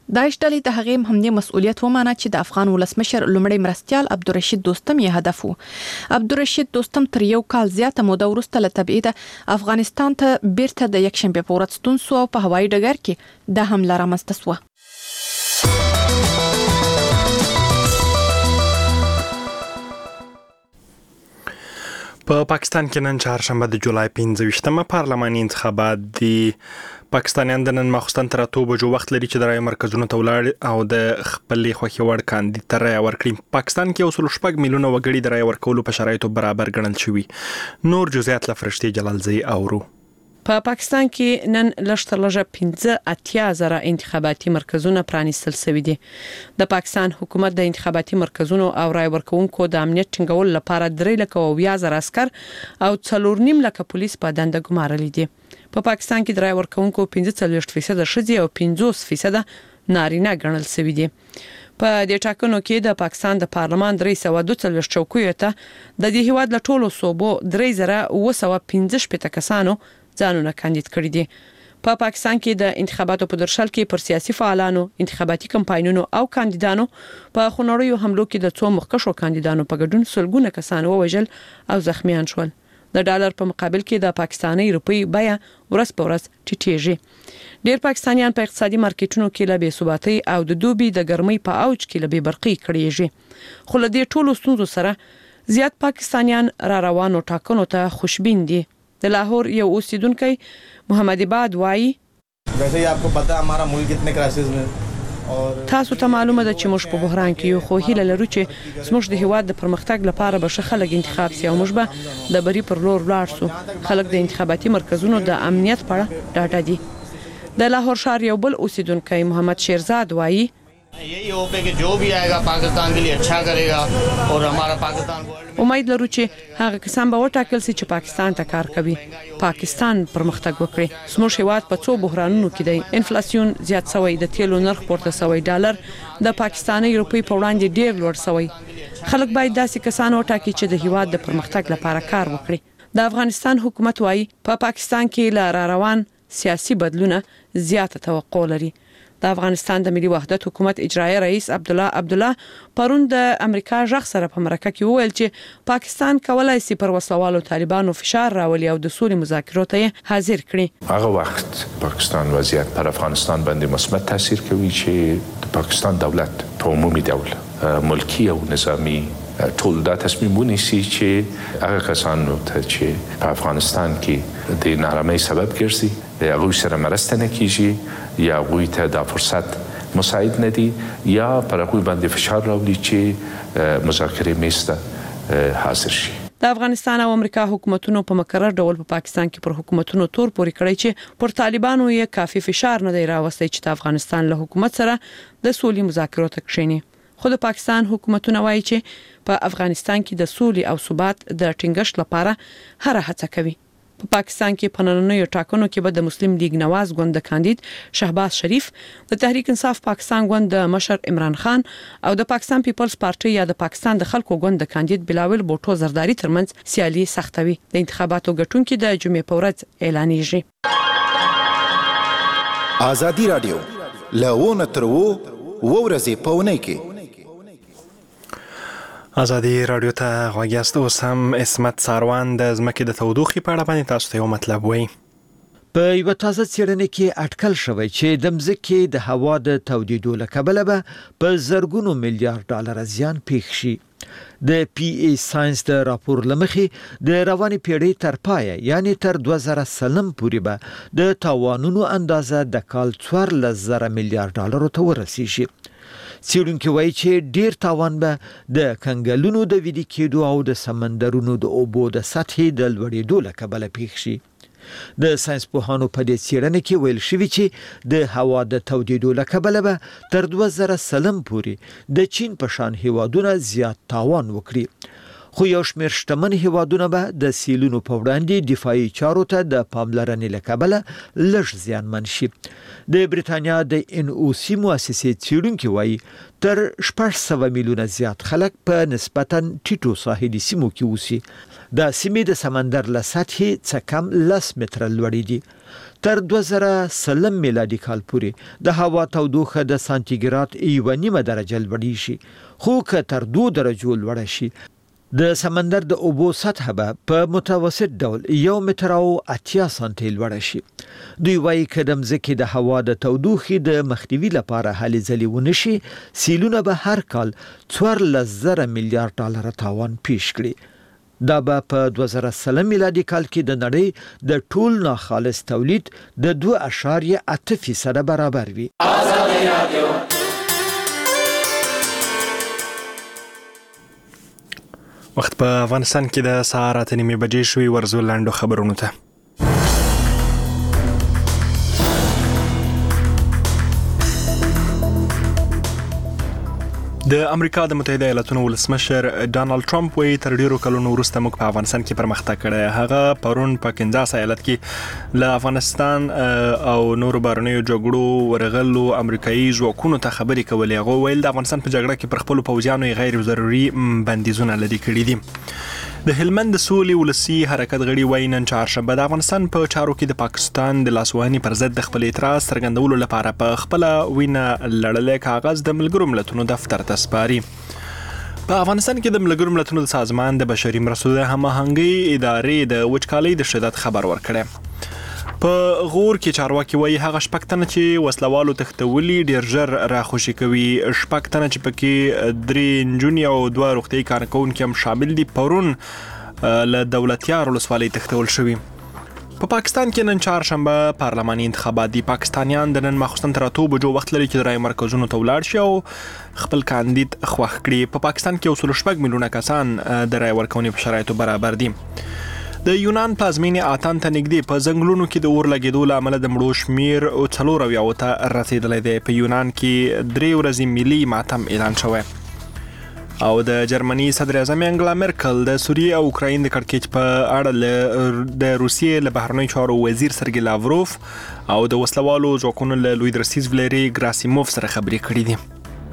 داعش ډلې د هغې همدې مسؤلیت ومانه چې د افغان ولسمشر لومړی مرستیال عبدالرشید دوستم یې هدف و. عبدالرشید دوستم تر یو کال زیاته موده وروسته له تبعیده افغانستان ته بیرته د یکشنبې په ورځ ستون سو او په هوایي ډګر کې د حمله رامنځته سوه. په پاکستان کې نن چهارشنبه د جولای پنځه ویشتمه پارلماني انتخابات دي. پاکستانیان د نن ماخوستن تر اتو بجو وخت لري چې د رایې مرکزونو ته ولاړ او د خپلې خوښې وړ کاندید ته رایه ورکړي. پاکستان کې یو سل شپږ میلیونه وګړي د رایې ورکولو په شرایطو برابر ګڼل شوي. نور جزئیات له فرشتي جلالزی اورو. په پاکستان کې نن لږ تر لږه پنځه اتیا زره انتخاباتي مرکزونه پرانیستل شوي دي. د پاکستان حکومت د انتخاباتي مرکزونو او رای ورکوونکو د امنیت ټینګولو لپاره درې لکه او بیا زره عسكر او څلور نیم لکه پولیس په دنده ګمارلي دي. په پاکستان کې د رای ورکوونکو پنځه څلوېښت فیصد ښځې او پنځوس فیصد نارینه ګڼل شوي دي. په دې ټاکنو کې د پاکستان د پارلمان درې سوه دوه څلوېښت چوکیو ته د دې هیواد له ټولو صوبو درې زره اوه سوه پنځه شپېته کسانو ځانونه کاندید کړي دي. په پا پاکستان کې د انتخاباتو په درشل کې پر سیاسي فعالانو، انتخاباتي کمپاینونو او کاندیدانو په خونړیو حملو کې د څو مخکښو کاندیدانو په ګډون سلګونه کسان ووژل او زخمیان شول. د ډالر په مقابل کې د پاکستاني روپی بیه ورځ په ورځ ټیټیږي. ډېر پاکستانیان په اقتصادي مارکیټونو کې له بې ثباتۍ او د دوبي د ګرمۍ په اوج کې له بې برقۍ کړيږي. خو له دې ټولو ستونزو سره زیات پاکستانیان را روانو ټاکنو ته خوشبین دي. د لاهور یو اوسیدونکو محمد عباد وایي ویسے آپ کو پتہ ہمارا ملک کتنے کرائسس میں تاسو ته معلومه ده چې موږ په بحران کې یو، خو هیله لرو چې زموږ د هیواد د پرمختګ لپاره به ښه خلک انتخاب سي او موږ به د بری پر لور لاړ سو. خلک د انتخاباتي مرکزونو د امنیت په اړه ډاډه دي. د لاهور شهر یو بل اوسیدونکو محمد شیرزاد وایي یہی ہوپ ہے کہ جو بھی آئے گا پاکستان کے لیے اچھا کرے گا اور ہمارا پاکستان امید لرو چې هغه کسان به وټاکل شي چې پاکستان ته کار کوي، پاکستان پرمختګ وکړي. زموږ هیواد په څو بحرانونو کې دی. انفلیسیون زیات شوی، د تیلو نرخ پورته شوی، ډالر د پاکستاني روپی په وړاندې ډیر لوړ شوی. خلک باید داسې کسان وټاکي چې د هیواد د پرمختګ لپاره کار وکړي. د افغانستان حکومت وایي په پاکستان کې لا را روان سیاسي بدلونه زیاته توقع لري. د افغانستان د ملي وحدت حکومت اجرایی رئیس عبدالله عبدالله پرون د امریکا ژغ سره په مرکه کې وویل چې پاکستان کولای شي پر وسلوالو طالبانو فشار راولي او د سولې مذاکرو ته حاضر کړي. هغه وخت پاکستان وضعیت پر افغانستان باندې مثبت تاثیر کوي چې د پاکستان دولت په عمومي ډول ملکی او نظامی ټول دا تصمیم ونیسي چې هغه کسانو ته چې په افغانستان کې د نارامۍ سبب ګرځي هغوی سره مرسته نه کیږي یا هغوی ته دا فرصت مساعد نه دي یا پر هغوی باندې فشار راوړي چې مذاکرې میز ته حاضر شي. د افغانستان او امریکا حکومتونو په مکرر ډول په پاکستان کې پر حکومتونو تور پورې کړی چې پر طالبانو یې کافي فشار نه دی راوستی چې د افغانستان له حکومت سره د سولې مذاکرو ته کښیني. خو د پاکستان حکومتونه وایي چې په افغانستان کې د سولې او ثبات د ټینګښت لپاره هر هڅه کوي. په پا پاکستان کې په نننیو ټاکنو کې به د مسلم لیگ نواز ګوند د کاندید شهباز شریف، د تحریک انصاف پاکستان ګوند د مشر عمران خان او د پاکستان پیپلز پارټي یا د پاکستان د خلکو ګوند د کاندید بلاول بوټو زرداری ترمنځ سیالي سختوي. د انتخاباتو ګټونکو د جمعې په ورځ اعلانېږي. ازادي رادیو لونه تر وو ورځې پونه کې ازادي رادیو ته غوږ یاست. اوس هم اسمت ساروان د ځمکې د تودوخې په اړه باندې تاسو ته یو مطلب وایي. په یو تازه څېړنه کې اټکل شوی چې د ځمکې د هوا د تودېدو له کبله به په زرګونو میلیارډ ډالر زیان پېښ شي. د پی ای ساينس د راپور لمخې د رواني پیړۍ تر پای یعنی تر دوه زره سلم پورې به د تاوانونو اندازه د کال څوارلس زره میلیارډ ډالر ته ورسیږي. څېړونکي وایي چې ډیر تاوان به د کنګلونو د ویلي کېدو او د سمندرونو د اوبو د سطحې د لوړېدو له کبله پېښ شي. د ساينس پوهانو په دې څېړنه کې ویل شوي چې د هوا د تودېدو له کبله به تر دوه زره سلم پورې د چین په شان هیوادونه زیات تاوان وکړي. خو یو شمېر شتمن هیوادونه به د سیلونو په وړاندې دفاعي چارو ته د پاملرنې له کبله لږ زیانمن شي. د بریتانیا د ان او سی مؤسسې څېړونکي وایي تر شپږ سوه میلیونه زیات خلک په نسبتاً ټیټو ساحلي سیمو کې اوسي. د سیمې د سمندر له سطحې څخه کم لس متره لوړې دي. تر دوه زره سلم میلادي کال پورې د هوا تودوخه د سانتیګراد یوه نیمه درجه لوړې شي، خو که تر دوه درجو لوړه شي د سمندر د اوبو سطح به په متوسط ډول یو متر او اتیا سانتي لوړه شي. دوی وایي که د مځکې د هوا د تودوخې د مخنیوي لپاره هلې ځلې ونه شي، سیلونه به هر کال څوارلس زره میلیارډ ډالره تاوان پیش کړي. دا به په دوه زره سلم میلادي کال کې د نړۍ د ټول ناخالص تولید د دوه اعشاریه اته فیصده برابر وي. وخت په افغانستان کې د سهار اته نیمې بجې شوې. ورزو لاندو خبرونو ته. د امریکا د متحده ایالاتونو ولسمشر ډانلډ ټرمپ وایي تر ډیرو کلونو وروسته موږ په افغانستان کې پرمختګ کړی. هغه پرون په کینزاس ایالت کې له افغانستان او نورو بهرنیو جګړو ورغلو امریکایي ځواکونو ته خبرې کولې. هغه ویل د افغانستان په جګړه کې پر خپلو پوځیانو غیر ضروري بندیزونه لري کړي دي. د هلمند د سولې ولسی حرکت غړي وایي نن چهارشنبه د افغانستان په چارو کې د پاکستان د لاسوهنې پر ضد د خپل اعتراض څرګندولو لپاره په خپل وینا لړلې کاغذ د ملګرو ملتونو دفتر ته سپاري. په افغانستان کې د ملګرو ملتونو د سازمان د بشري مرستو د هماهنګۍ ادارې د وچکالۍ د شدت خبر ورکړی. په غور کې چارواکي وایي هغه شپږ تنه چې وسلوالو تښتولي ډیر ژر راخوشي کوي. شپږ تنه چې پکې درې نجونې او دوه روغتیايي کارکوونکي هم شامل دي پرون له دولتیار ولسوالۍ تښتول شوي. په پاکستان کې نن چهارشنبه پارلماني انتخابات دي. پاکستانیان د نن ماخوستن تر اته بجو وخت لري چې د رای مرکزونو ته ولاړ شي او خپل کاندید خوښ کړي. په پاکستان کې اوسلو شپږ میلیونه کسان د رای ورکونې په شرایطو برابر دي. د یونان پلازمینې آتن ته نږدې په ځنګلونو کې د اور لګېدو له امله د مړو شمیر څلور اویاوو ته رسېدلی دی. په یونان کې درې ورځې ملي ماتم اعلان شوی. او د جرمني صدر اعظم انګلا مرکل د سوریې او اوکراین د کړکېچ په اړه د روسیې له بهرنیو چارو وزیر سرګي لاوروف او د وسلوالو ځواکونو له لوی درسیز ولری ګراسیموف سره خبرې کړې دي.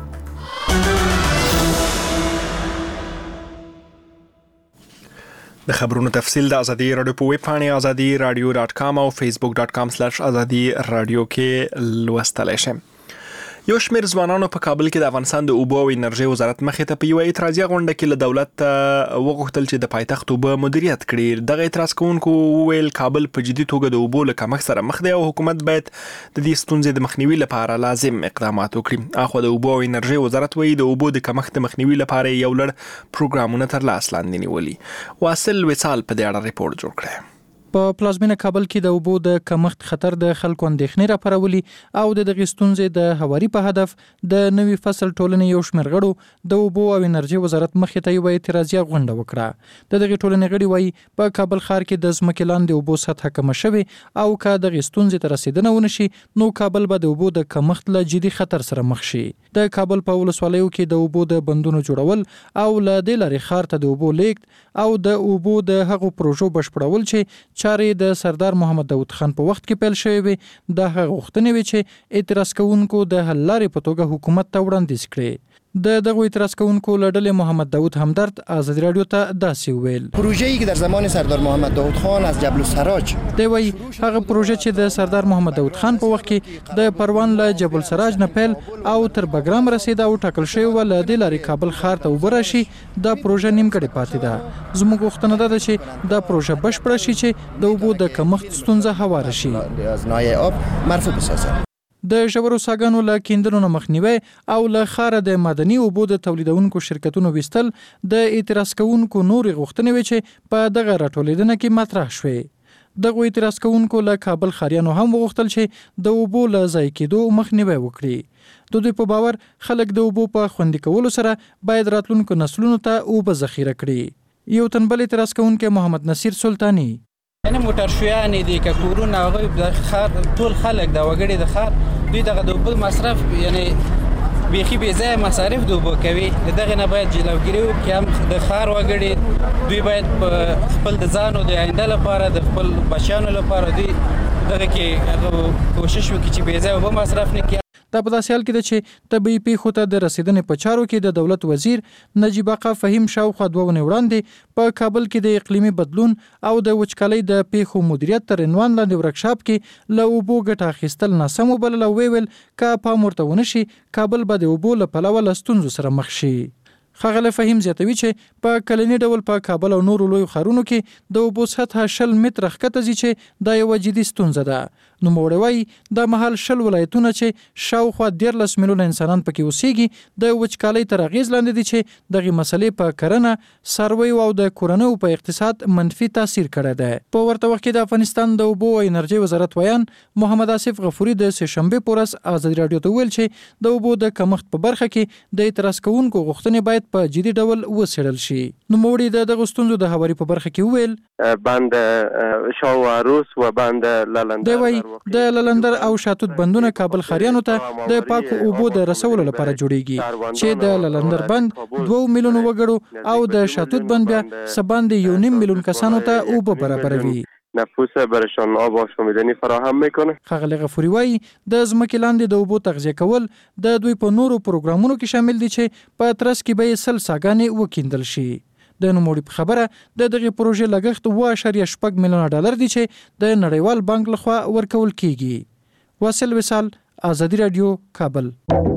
د خبرونو تفصیل د ازادي رادیو په ویب پاڼې ازادي رادیو ډاټ کام او فیسبوک ډاټ کام سلاش ازادي رادیو کې لوستلی شئ. یو شمېر ځوانانو په کابل کې د افغانستان د اوبو او انرژۍ وزارت مخې ته په یوه اعتراضیه غونډه کې له دولت وغوښتل چې د پایتخت اوبه مدیریت کړي. دغه اعتراض کوونکو وویل کابل په جدي توګه د اوبو له کمښت سره مخ دی او حکومت باید د دې ستونزې د مخنیوي لپاره لازم اقدامات وکړي. اخوا د اوبو او انرژۍ وزارت وایي د اوبو د کمښت د مخنیوي لپاره یو لړ پروګرامونه تر لاس لاندې نیولي. واصل وصال په دې اړه ریپورت جوړ کړی. په پلازمینه کابل کې د اوبو د کمښت خطر د خلکو اندېښنې راپارولي او د دغې ستونزې د هواري په هدف د نوي فصل ټولنې یو شمېر غړو د اوبو او انرژۍ وزارت مخې ته یوه اعتراضیه غونډه وکړه. د دغې ټولنې غړي وایي په کابل ښار کې د ځمکې لاندې اوبو سطحه کمه شوې او که دغې ستونزې ته رسېدنه ونه شي نو کابل به د اوبو د کمښت له جدي خطر سره مخ شي. د کابل په ولسوالیو کې د اوبو د بندونو جوړول او له دې لارې ښار ته د اوبو لیږد او د اوبو د هغو پروژو بشپړول چې چارې د سردار محمد داود خان په وخت کې پیل شوې وي د هغه غوښتنې وي چې اعتراض کوونکو د حل لارې په توګه حکومت ته وړاندیز کړي. د دغه اعتراض کوونکو له ډلې محمد داود همدرد ازادي رادیو ته داسې ویل پروژه‌ای که در زمان سردار محمد داود خان از جبل السراج دی وایي هغه پروژه چې د سردار محمد داود خان په وخت کې د پروان له جبل السراج نه پیل او تر بګرام رسیده او ټاکل شوی و له دې لارې کابل ښار ته اوبه راشي دا پروژه نیمګړې پاتې ده. زموږ غوښتنه ده چې دا پروژه بشپړه شي چې د اوبو د کمښت ستونزه هواره شي. از نایه آب مرفوع بسازد. د ژورو څاګانو له کیندلو نه مخنیوی او له ښاره د معدني اوبو د تولیدونکو شرکتونو ویستل د اعتراض کوونکو نورې غوښتنې وې چې په دغه راټولېدنه کې مطرح شوې. دغه اعتراض کوونکو له کابل ښاریانو هم وغوښتل چې د اوبو له ضایع کېدو مخنیوی وکړي. د دوی په باور خلک د اوبو په خوندي کولو سره باید راتلونکو نسلونو ته اوبه ذخیره کړي. یو تنبل اعتراض کوونکی محمد نصیر سلطانی یعنی موټر شویانې دي که کورونه هغوی د ښار ټول خلک د وګړي د ښار دوی دغه د اوبو مصرف یعنی بیخي بې ځایه مصارف د اوبو کوي. د دغې نه باید جلوګیري وکړي هم د ښار وګړي دوی باید په خپل د ځان او د آینده لپاره د خپل بچیانو لپاره دوی دغه کې کوشش وکړي چې بې ځایه اوبه مصرف نه کړي. دا په داسې حال کې ده چې طبي پیښو ته د رسیدنې په چارو کې د دولت وزیر نجیب آقا فهیم شاوخوا دوه ونې وړاندې په کابل کې د اقلیمي بدلون او د وچکالۍ د پیښو مدیریت تر عنوان لاندې ورکشاپ کې له اوبو ګټه اخیستل ناسم وبلل او ویل که پام ورته ونه شي کابل به د اوبو له پلوه له ستونزو سره مخ شي. ښاغلی فهیم زیاتوي چې په کلني ډول په کابل او نورو لویو ښارونو کې د اوبو سطحه شل متره ښکته ځي چې دا یوه جدي ستونزه ده. نوموړی وایي دا مهال شل ولایتونه چې شاوخوا دیارلس میلیونه انسانان پکې اوسېږي د وچکالۍ تر اغېز لاندې دي چې دغې مسلې په کرنه، څارویو او د کورنیو په اقتصاد منفي تاثیر کړی دی. په ورته وخت کې د افغانستان د اوبو او انرژۍ وزارت ویان محمد آصف غفوري د سهشنبې په ورځ ازادي راډیو ته ویل چې د اوبو د کمښت په برخه کې د اعتراض کوونکو غوښتنې باید په جدي ډول وڅېړل شي. نوموړي د دغو ستونزو د هواري په برخه کې وویل بند شاوروس و بند للندر دی د للندر او شاتوت بندونه کابل خاریانو ته د پاکو اوبو د رسولو لپاره جوړیږي چې د للندر بند دوه میلیون وګړو او د شاتوت بند بیا سباندې یو نیم میلیون کسانو ته اوبه برابروي. نفوس برشان آب آشامیدنی فراهم میکنه. ښاغلی غفوري وایي د ځمکې لاندې د اوبو تغذیه کول د دوی په نورو پروګرامونو کې شامل دي چې په ترڅ کې به یې سل څاګانې وکیندل شي. د نوموړي په خبره د دغې پروژې لګښت اوه اعشاریه شپږ میلیونه ډالر دي چې د نړیوال بانک لخوا ورکول کیږي. واصل وصال، ازادي راډیو، کابل.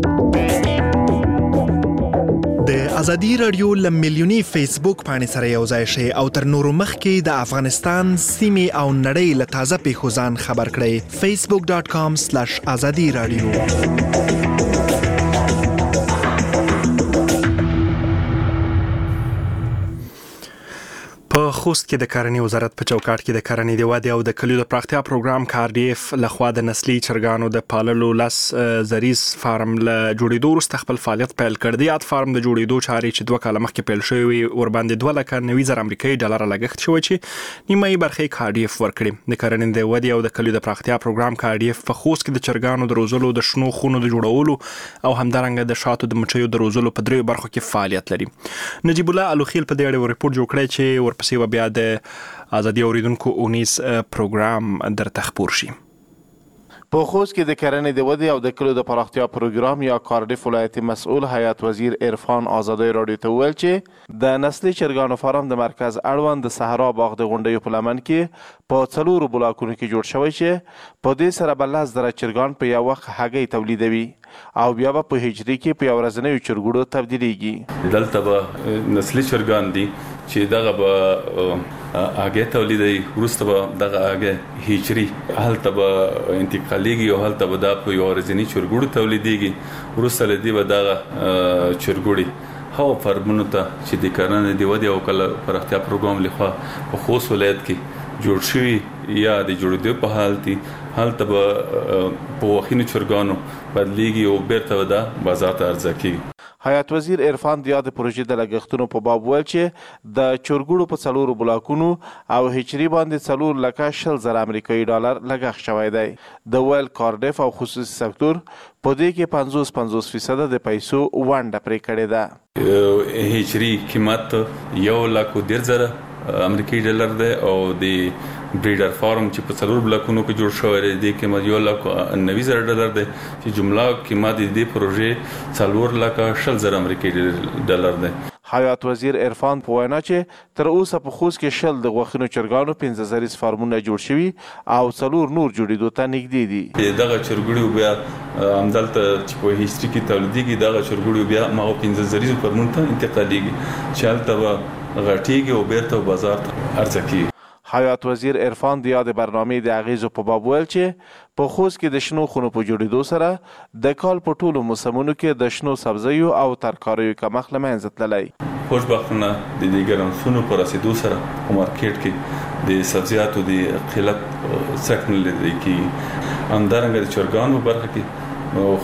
د ازادي راډیو له میلیوني فیسبوک پاڼې سره یو ځای شئ او تر نورو مخکې د افغانستان سیمې او نړۍ له تازه پیښو ځان خبر کړئ. فیسبوک ډاټ کام سلیش ازادي راډیو. په خوست کې د کرنې وزارت په چوکاټ کې د کرنې د ودې او د کلیو د پراختیا پروګرام کارډیف لخوا د نسلي چرګانو د پاللو لس زریز فارم له جوړېدو وروسته خپل فعالیت پیل کړ. د یاد فارم د جوړېدو چارې چې دوه کاله مخکې پیل شوې وي ورباندې دوه لکه نوي زره امریکایي ډالره لګښت شوی چې نیمایي برخه یې کارډیف ورکړي. د کرنې د ودې او د کلیو د پراختیا پروګرام کارډیف په خوست کې د چرګانو د روزلو، د شنو خونو د جوړولو او همدارنګه د شاتو د مچیو د روزلو په دریو برخو کې فعالیت لري. نجیب الله الوخیل په دې اړه ریپورت جوړ کړی چې ورپسې و بیا د ازادي اوریدونکو اونیس پروګرام درته خپور شي. په خوست کې د کرنې د ودې او د کلیو د پراختیا پروګرام یا کارډیف ولایتي مسؤل حیات وزیر عرفان ازادي راډیو ته وویل چې د نسلي چرګانو فارم د مرکز اړوند د صحرا باغ د غونډیو په لمن کې په څلورو بلاکونو کې جوړ شوی چې په دې سره به لس زره چرګان په یو وخت هګۍ تولیدوي او بیا به په هجري کې په یو ورځنیو چرګوړو تبدیلیږي. دلته به نسلي چرګان دي چې دغه به هګۍ تولیدوي، وروسته به دغه هګۍ هجري هلته به انتقالیږي او هلته به دا په یو ورځني چرګوړو تولیدیږي. وروسته له دې به دغه چرګوړي هغو فارمونو ته چې د کرنې د ودې او کلیو پراختیا پروګرام لخوا په خوست ولایت کې جوړ شوي یا د جوړېدو په حال دي، هلته به په واخینو چرګانو بدلیږي او بیرته به دا بازار ته عرضه کیږي. حیات وزیر عرفان د یادې پروژې د لګښتونو په باب ویل چې د چرګوړو په څلورو بلاکونو او هچري باندې څلور لکه شل زره امریکایي ډالر لګښت شوی دی. د ویل کارډیف او خصوصي سکتور په دې کې پنځوس پنځوس فیصد د پیسو ونډه پرې کړې ده. هچري قیمت یو لک و ډېر زره امریکایي ډالر دی او د بریډر فارم چې په څلور بلاکونو کې جوړ شوی دی د قیمت یو لک نوي زره ډالر دی چې جمله قیمت د دې پروژې څلور لک شل زره امریکایي ډالر دی. حیات وزیر عرفان په وینا چې تر اوسه په خوست کې شل د غوښینو چرګانو پنځه زریز فارمونه جوړ شوي او څلور نور جوړېدو ته نږدې دي. دغه چرګوړي بیا همدلته چې په هیستري کې تولیدېږي دغه چرګوړي بیا ماغه پنځه زریزو فارمونو ته انتقالیږي چې هلته به غټیږي او بیرته بازار ته عرضه کیږي. حیات وزیر عرفان د یاد برنامې د اغیزو په باب ویل چې په خوست کې د شنو خونو په جوړېدو سره د کال په ټولو موسمونو کې د شنو سبزیو او ترکاریو کمښت له منځه تللی. خوشبختانه د دې ګرانسونو په رسیدو سره په مارکیټ کې د سبزیاتو د قلت څرک نه لیدل کېږي. همدارنګه د چرګانو برخه کې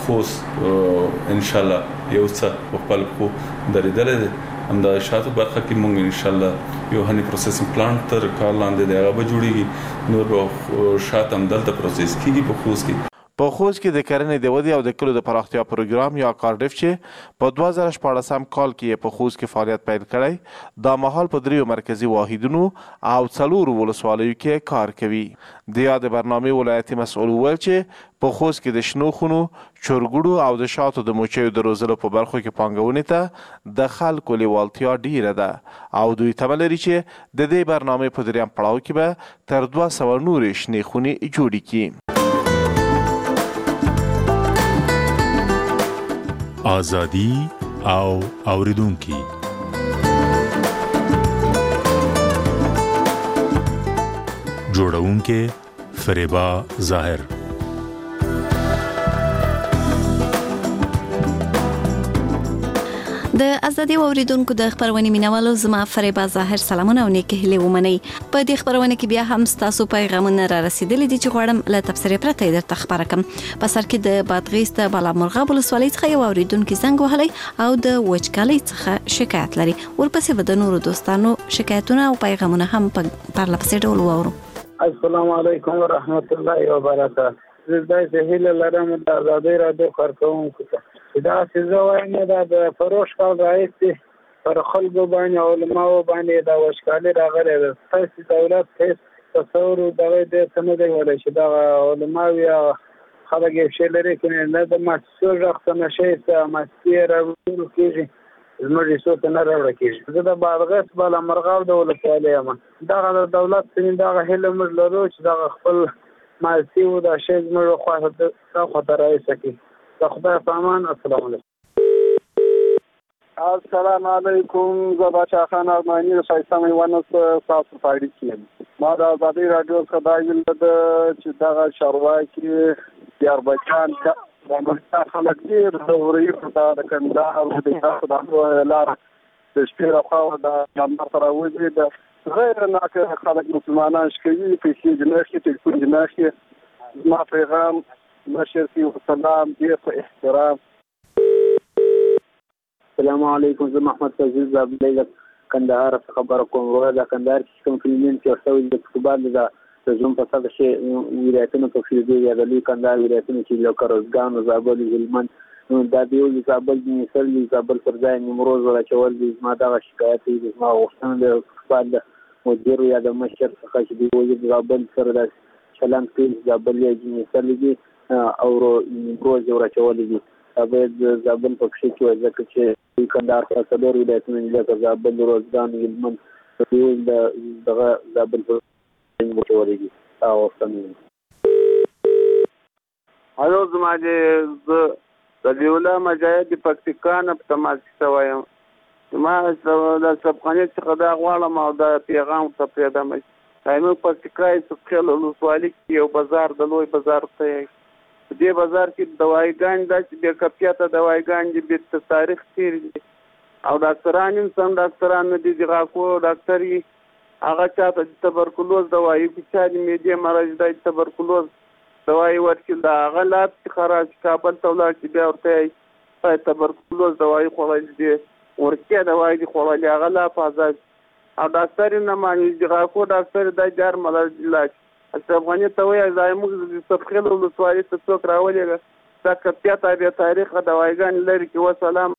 خوست انشاءالله یو څه په خپل پښو درېدلی دی. همدا شاتو برخه کې مونږ ان شاء الله یو هني پروسیسینګ پلانټ تر کار لاندې دی هغه به جوړیږي. نور به شات هم دلته پروسس کیږي په خوست کې. په خوست کې د کرنې د ودې او د کلو د پراختیا پروګرام یا کارډف چې په دوه زره شپاړسم کال کې په خوست کې فعالیت پیل کړی دا مهال په دریو مرکزي واحدونو او څلورو ولسوالیو کې کار کوي. د یاد برنامې ولایتي مسؤل وویل چې په خوست کې د شنو خونو، چرګوړو او د شاتو د موچیو د روزلو په برخو کې پانګونې ته د خلکو لیوالتیا ډیره ده او دوی تمه لري چې د دې برنامې په دریم پړاو کې به تر دوه سوه نورې شنې خونې جوړې کړي. آزادی او اوریدونکي جوړونکي فریبا ظاهر. د ازادي اوریدونکو د خبرونې مینوالو زما فریبا ظاهر سلامونه او نیکه هیله ومني. په دې خبرونه کې بیا هم تاسو پیغامونه را رسیدلي دي چې غواړم له تفسیر پرته درته خبره کوم. په سر کې د بادغیس د بالامرغاب ولسوالۍ څخه یو اوریدونکو زنګ وهلی او د وچکالۍ څخه شکایت لري. ورپسې به د نورو دوستانو شکایتونه او پیغامونه هم په پرلپسې ډول واورو. السلام علیکم ورحمت الله وبرکاته. زه د هیله لرم د ازادي رادیو کارکونکو ته دا څه وایم دا د فروش کال راځي پر خلکو باندې علماء باندې دا وشکالي راغلي ده. تاسو دولت هیڅ تصور دغه د سند ولا شي دا علماء یا خلک یې شي لري کنه نه د مسؤل رخصت نشي ته مسیر ورو کیږي زموږ صوت نه راوړل کیږي. زه د بادغیس بالامرغاب د ولسوالۍ یم. دا د دولت څخه دا هله موږ لرو چې دا خپل مالتي و دا شی زموږ خواته خطر راځي. خدای پامان. السلام علیکم. السلام علیکم. زه بچا خان ارمانی شایسته میوانس تاسو پاړی کیم. ما د ازادي رادیو څخه دا ویل چې دا شارواکي یار بچان د امریکا خلک ډیر ضروري خدای د کنده او د تاسو د لار د شپې راخوا د نمبر سره وځي د غیر ناکه خلک مسلمانان شکوي پیسې جناخي ټلیفون جناخي. ما پیغام مشر فی وسلام دیر په احترام. السلام علیکم. زه محمد فضیل زابلی کندهار څخه خبره کوم. ورته کندهار کې کوم فلمین چې اوسوي د فوټبال د زوم په څیر شي ولایتونو په فیلډ یا د لوی کندهار ولایتونو چې لکه روزګان، زابل، هلمند دا دیو زابل د مثال زابل پر ځای نیمروز ولا چول دي. ما دا شکایت دي ما غوښتنه د فوټبال د مدیر یا د مشر څخه چې دی وایي زابل سره د چلن کې زابل یې مثال دي او نیمروز یو راچولې دي. باید زابل په کښې کې وایي ځکه چې کندهار څخه څلور ولایتونه دي لکه زابل، روزګان، هلمند د دغه زابل په راچولې دي. او هلو زما د ذبیح مجاهد د پکتیکا نه په تماس کې وایم. ما د سبخانې څخه دا غواړم او دا پیغام ته پرېږدم چې موږ پکتیکا یې خپل ولسوالۍ کې یو بازار د لوی بازار ته په دې بازار کې دوايګانې دا چې بې کیفیته دوايګانې دي، بې تاریخ تېر دي او ډاکټران هم سم ډاکټران نه دي. د غاښو ډاکټر یې هغه چاته د تبرکلوز دوايي چې چا د معدې مرض دی تبرکلوز دوايي ورکړي د هغه لاب چې خراج کابل ته ولاړ چې بیا ورته یې تبرکلوز دوايي خوړلې دي ورکې دوايي دي خوړلې هغه لاب آزاد او ډاکټر یې نه ماني. د غاښو ډاکټر دی جار مرض علاج افغاني ته وایي دا موږ د سبخیل ولسوالۍ ته څوک راولېږه دا کیفیته بې تاریخه دوايګانې لري کې. وسلام.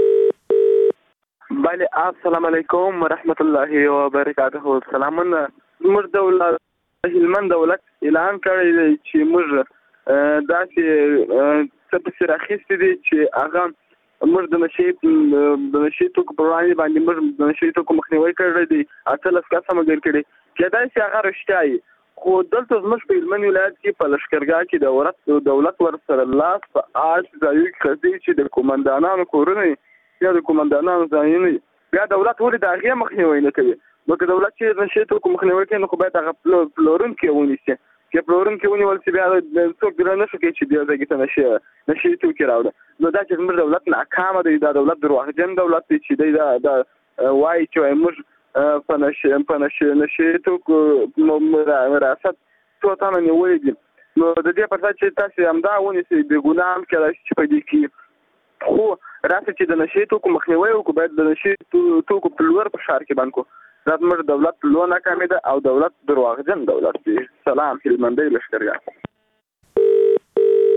بله السلام علیکم ورحمت الله وبرکاته. سلامونه. موږ دولت هلمند دولت اعلان کړی دی چې موږ داسې څه پسې راخیستي دي چې هغه موږ د نشې د نشې توکو په وړاندې باندې موږ د نشې توکو مخنیوي کړی دی. اتلس کسه مګر کړي کېدای شي هغه رښتیا وي خو دلته زموږ په هلمند ولایت کې په لښکرګاه کې د دولت ورسره لاس په آس ځایو کې ښځي چې د قومندانانو کورونه یا د قومندانانو ځایونه بیا دولت ولې د هغې مخنیوی نه کوي. نو که دولت چې نشې توکو مخنیوی کوي نو خو باید هغه پلورونکي ونیسي. چې پلورونکي ونیول شي بیا څوک ګران نه شو کوي چې دې ځای ته نشې نشې توکي راوړه. نو دا چې زموږ دولت ناکامه دی، دا دولت درواغجن دولت دی چې دی دا وایي چې موږ په نشې په نشې نشې توکو راست څو تنه نیولي دي. نو د دې پر ځای چې تاسې همدا ونیسئ بې ګناه هم کېدای شي چې په دې کې خو راسه چې د نشې توکو مخنیوی وکړو باید د نشې توکو پلور په ښار کې بند کړو. دا زموږ دولت لو ناکامې ده او دولت درواغجن دولت دی. سلام هلمندۍ لښکرګاه.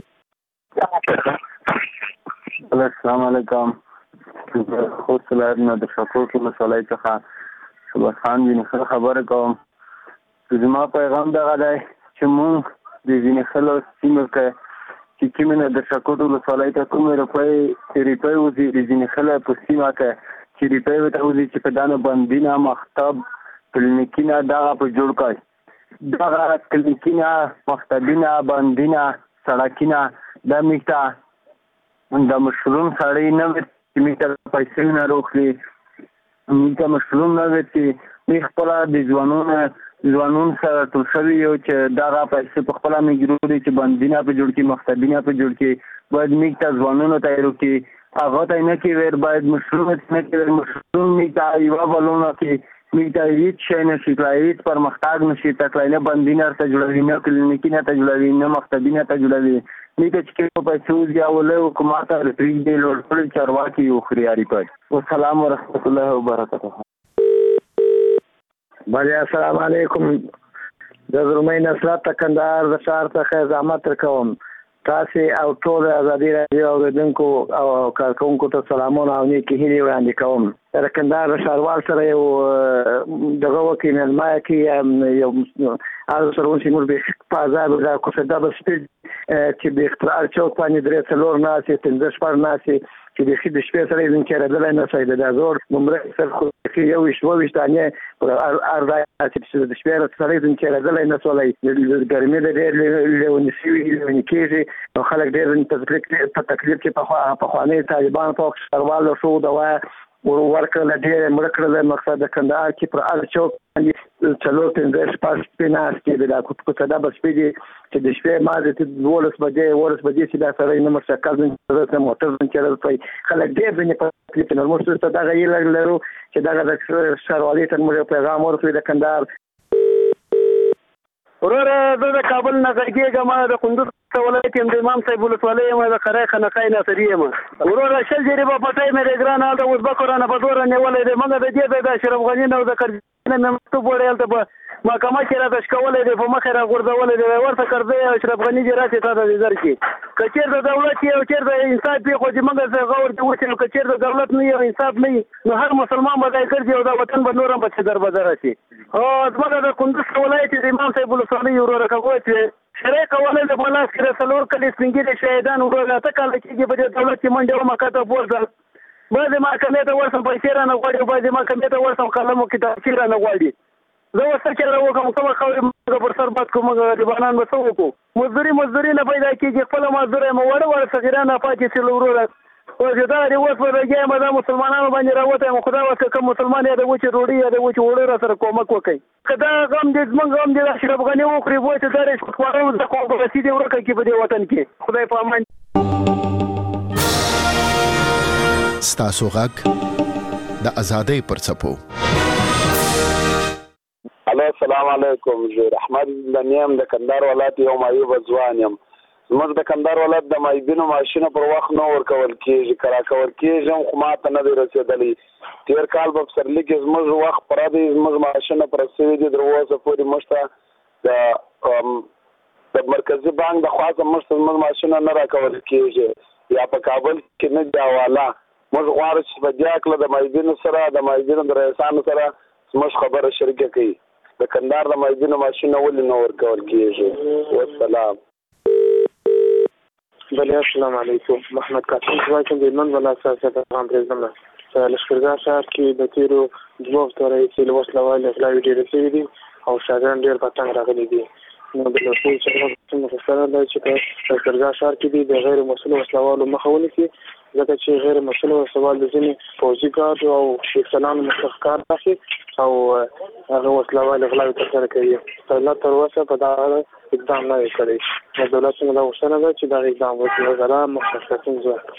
السلام علیکم. خو سلام د شکوت ولسوالۍ څخه صبح خان بن خبره کوم. زما پیغام دغه دی چې موږ د ځینې خلکو سیمو کې چې کومه د شکوت ولسوالۍ ته کومه روپۍ روپۍ وځي د ځینې خلکو په سیمه کې چې روپۍ ورته وځي چې په دانه بندینه مختب کلینیکینه دغه په جوړ کړي. دغه کلینیکینه مختبینه بندینه سړکینه د میکتا د مشروم سړی نه وي چې میکتا پیسې نه روخلي. میکتا مشروم نه وي چې می خپل د ځوانونو ځوانون سره ټول شوي یو چې دغه پیسې په خپل میګرو دي چې بندینه په جوړ کې مختبینه په جوړ کې باید میکتا ځوانونو ته ورکړي. هغه ته نه کې ور باید مشروم نه کې ور مشروم میکتا یو بلونه کې میکتا هیڅ شي نه شي هیڅ پرمختګ نشي تکلای نه بندینه ته جوړوي نه کلینیکینه ته جوړوي نه مختبینه ته جوړوي. میکتا چې په پیسې یا ولې حکومت ته ریټ دی لوړ کړی چارواکي یو خریاري پد. والسلام ورحمت الله وبرکاته. بله السلام علیکم. د زلمی نصرت کندهار د ښار څخه زحمت کوم. تاسو او ټول ازادي راډیو اوریدونکو او کارکونکو ته سلامونه او نیکی هیلې وړاندې کوم. د کندهار ښاروال سره یو دغه وکیل ملما کې یو از سره ونشي موږ به په آزاد د کوڅه د سپیډ چې د اختراع چوک باندې درې څلور ناسي پنځه شپږ ناسي چې د خې د شپې سره د کېرادل نه سید د زور عمره سره خو کې یو وشو وشتانه پر اردا چې د شپې سره د کېرادل نه سولای د ګرمي د ډېر لونسي ونکېږي نو خلک ډېر تکلیف په تکلیف کې په په خوانې طالبان په ښاروال شو دوا ورکړل ډېر مرکړل مقصد د کندهار کې پر ار چوک باندې څلور پنځه شپږ سپیناس کې د کوڅه د بس پیډي چې د شپې مازه ته ولس بده ورس بده چې دا سره نه مرشکل د موټر څنګه راځي خلک ډېر بنې په کې نو موږ ته دا غیر لرو چې دا د ښاروالۍ ته موږ پیغام ورکړو د کندهار ورور د کابل نه ځګیږم د کندوز ولایت د امام صاحب ولسوالۍ یم د قره خنقای ناصری یم. ورور شل جریبه پټای مې ګران حال د اوس بکرانه په دور نه ولې د منګه د دې د اشرف غنی نو د کړنه مې مکتوب وړل ته محکمه کې را د شکولې د په مخه را غورځولې د ورته کړځي اشرف غنی جراته ته د نظر کې کچیر د دولت یو چیر د انصاف په خو چې منګه زه غور د وڅ کچیر د دولت نه یو انصاف نه نو هر مسلمان به کوي او د وطن په نورم په در بدر شي. او زموږ د کندوز ولایت د امام صاحب ولسوالۍ ورور کوي چې شرع کولای د بلاس کې رسلور کلی سپینګي شهیدان ورغله ته کال کې په دولت کې منډه مکاته بوزل بعضې محکمې ته ورسم پیسې رانه غواړي او بعضې محکمې ته ورسم قلم او کتابچې رانه غواړي. زه اوس څه چل وکړم کومه خاورې موږ پر سر بد کوم غریبانان به څه وکړو مزدوري مزدوري نه پیدا کېږي خپله مزدوره یم وړه وړه صغیران پاتې سي له وروره او چې دا د اوس په لګیا یم دا مسلمانانو باندې راوتی یم خدا وکړه کوم مسلمان یا د وچې ډوډۍ یا د وچې اوړه را سره کومک وکړي که دا غم دې زموږ غم دې د اشرف غني وخوري بوی ته دا رشوتخوارانو د قوم په رسي دې ورکه کړي په دې وطن کې خدای په امان. ستاسو غږ د ازادۍ پر څپو. السلام علیکم. زه احمد لنیم د کندهار ولایت یو معیوب ځوان یم. زموږ د کندهار ولایت د مایبینو ماشینه پر وخت نه ورکول کېږي کرا کول کېږي خو ماته نه دی رسېدلی. تېر کال په پسرلي کې زموږ وخت پوره دی زموږ ماشینه پر سوي دي تر اوسه پورې موږ ته د مرکزي بانک د خوا څخه موږ ته زموږ ماشینه نه راکول کېږي یا په کابل کې نه دی حواله. موږ غواړو چې په دې هکله د مایبینو سره د مایبینو د رئیسانو سره زموږ خبره شریکه کړي. د کندهار د مایبینو ماشینه ولې نه ورکول کېږي؟ والسلام. بله السلام علیکم. محمد قاسم ځواکم د هلمند ولایت سیاست افغان پرېږدم. په لښکرګاه ښار کې د تېرو دوه هفتو راهیسې له وسله والو غلاوې ډېرې شوي دي او شاګردان ډېر په تنګ راغلي دي. نو د لوستلو چارواکو مفسره ده چې په لښکرګاه ښار کې دي د غیر مسؤلو وسله والو مخه ونیسي ځکه چې غیر مسؤل وسوال د ځینې پوځي ګارډو او شیخسانانو مخکښ کار اخلي او هغه وسله والې غلاوې ترسره کوي. دولت تر اوسه په دغه اړه اقدام نه دی کړی. نو دولت څنګه دا غوښتنه ده چې دغه اقدام وکړي. وزرا مخکښ ځواک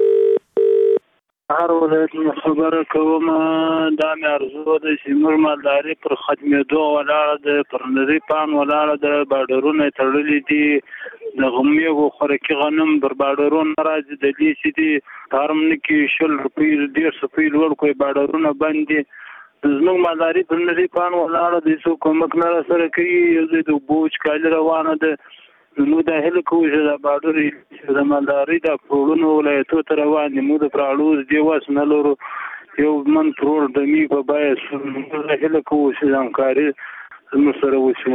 هر ولایت خبره کوم دا مې ارزو ده چې موږ مالداري پر ختمېدو ولاړه ده پر نري پان ولاړه ده بارډرونه یې تړلي دي د غمیږو خوراکي غنم پر بارډرونه راځي د دې چې دي په هر ملک کې شل روپۍ ډېر روپۍ لوړ کړي بارډرونه بند دي زموږ مالداري پر نري پان ولاړه ده څوک کومک نه راسره کوي یو ځای د اوبو وچکالي روانه ده موږ د هله کوو چې د باډوري د مالداري د پروړونو ولایتو ته روان دي. موږ د پراړو د واس نه لرو یو من پرور د می په بایس موږ د هله کوو چې همکاري زموږ سره وشي.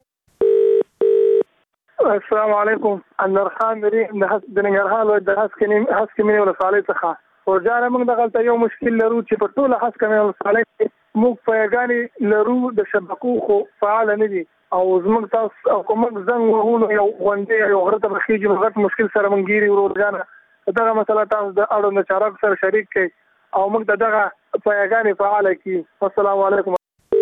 السلام علیکم. انور خان مری د ننګرهار د هسکې هسکې ولسوالۍ څخه ورجانه موږ د غلطه یو مشکل لرو چې په ټوله هسکې ولسوالۍ کې موږ پیغانې لرو د شبکو خو فعال نه دي او زموږ تاسو او کوم زنګ وهونو یو غونډه یو غره ته بخیږي نو غټ مشکل سره موږ ګیري ورورجانه دغه مسله تاسو د اړوند چارواکو سره شریک کړئ او موږ دغه پیغانې فعال کړي. السلام علیکم.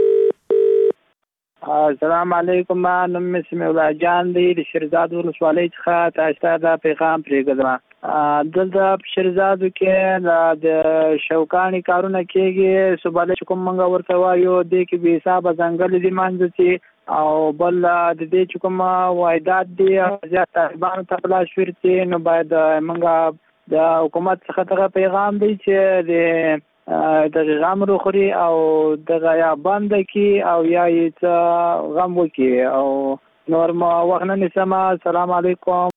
السلام علیکم. ما نوم مې سمیع الله جان دی د شیرزاد ولسوالۍ څخه تاسو ته دا پیغام پرېږدم. دلته په شیرزادو کې د شوکاني کارونه کېږي صوباله چې کوم موږ ورته وایو دې کې بې حسابه ځنګل دي منځ چې او بل د دې چې کوم واحدات دي زیات طالبانو ته پلاس ورته نو باید موږ د حکومت څخه ته پیغام دی چې د د غم روخري او د غیا بند کی او یا یې غم وکي او نور ما وخت نه سما. السلام علیکم.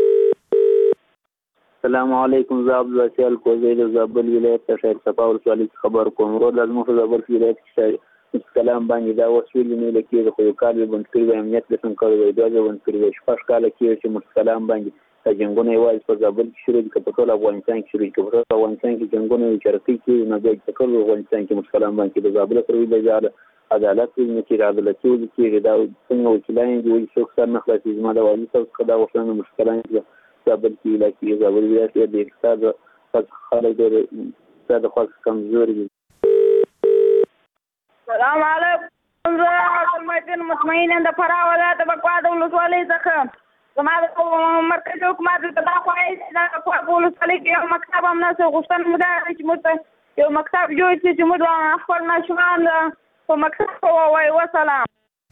السلام علیکم. زه عبدالوسیل کوزی د زابل ولایت شهر صفا ولسوالۍ خبر کوم. ورو د زموږ زابل ولایت کې کلام باندې دا وسویل نه لکه خو یو کال بند کړی امنیت د څنګه کوي دا بند کړی شپږ کال کې چې مستقلام باندې جنگونه یوازې په زابل کې شروع دي په ټول افغانستان کې شروع دي په افغانستان کې جنگونه چرته کې نه دی په ټول افغانستان کې مستقلام باندې د زابل سره ویل ځاله عدالت نه کې عدالت ولې کې دا څنګه وکیلان دي چې څوک سره نه خلاصي زما د والي صاحب څخه دا وښنه مشکلان دي زابل کې علاقې زابل ولایت د اقتصاد خلک د د خاص کمزوري دي. السلام علیکم. زه عبدالمجید مطمئن د فراه ولایت بکواد ولسوالۍ څخه زما د مرکزي حکومت ته دا خواهش ده چې په ولسوالۍ کې یو مکتب هم نه غوښتنه مو ده چې موږ یو مکتب جوړ کړي چې موږ خپل ماشومان په مکتب ووایو. وسلام.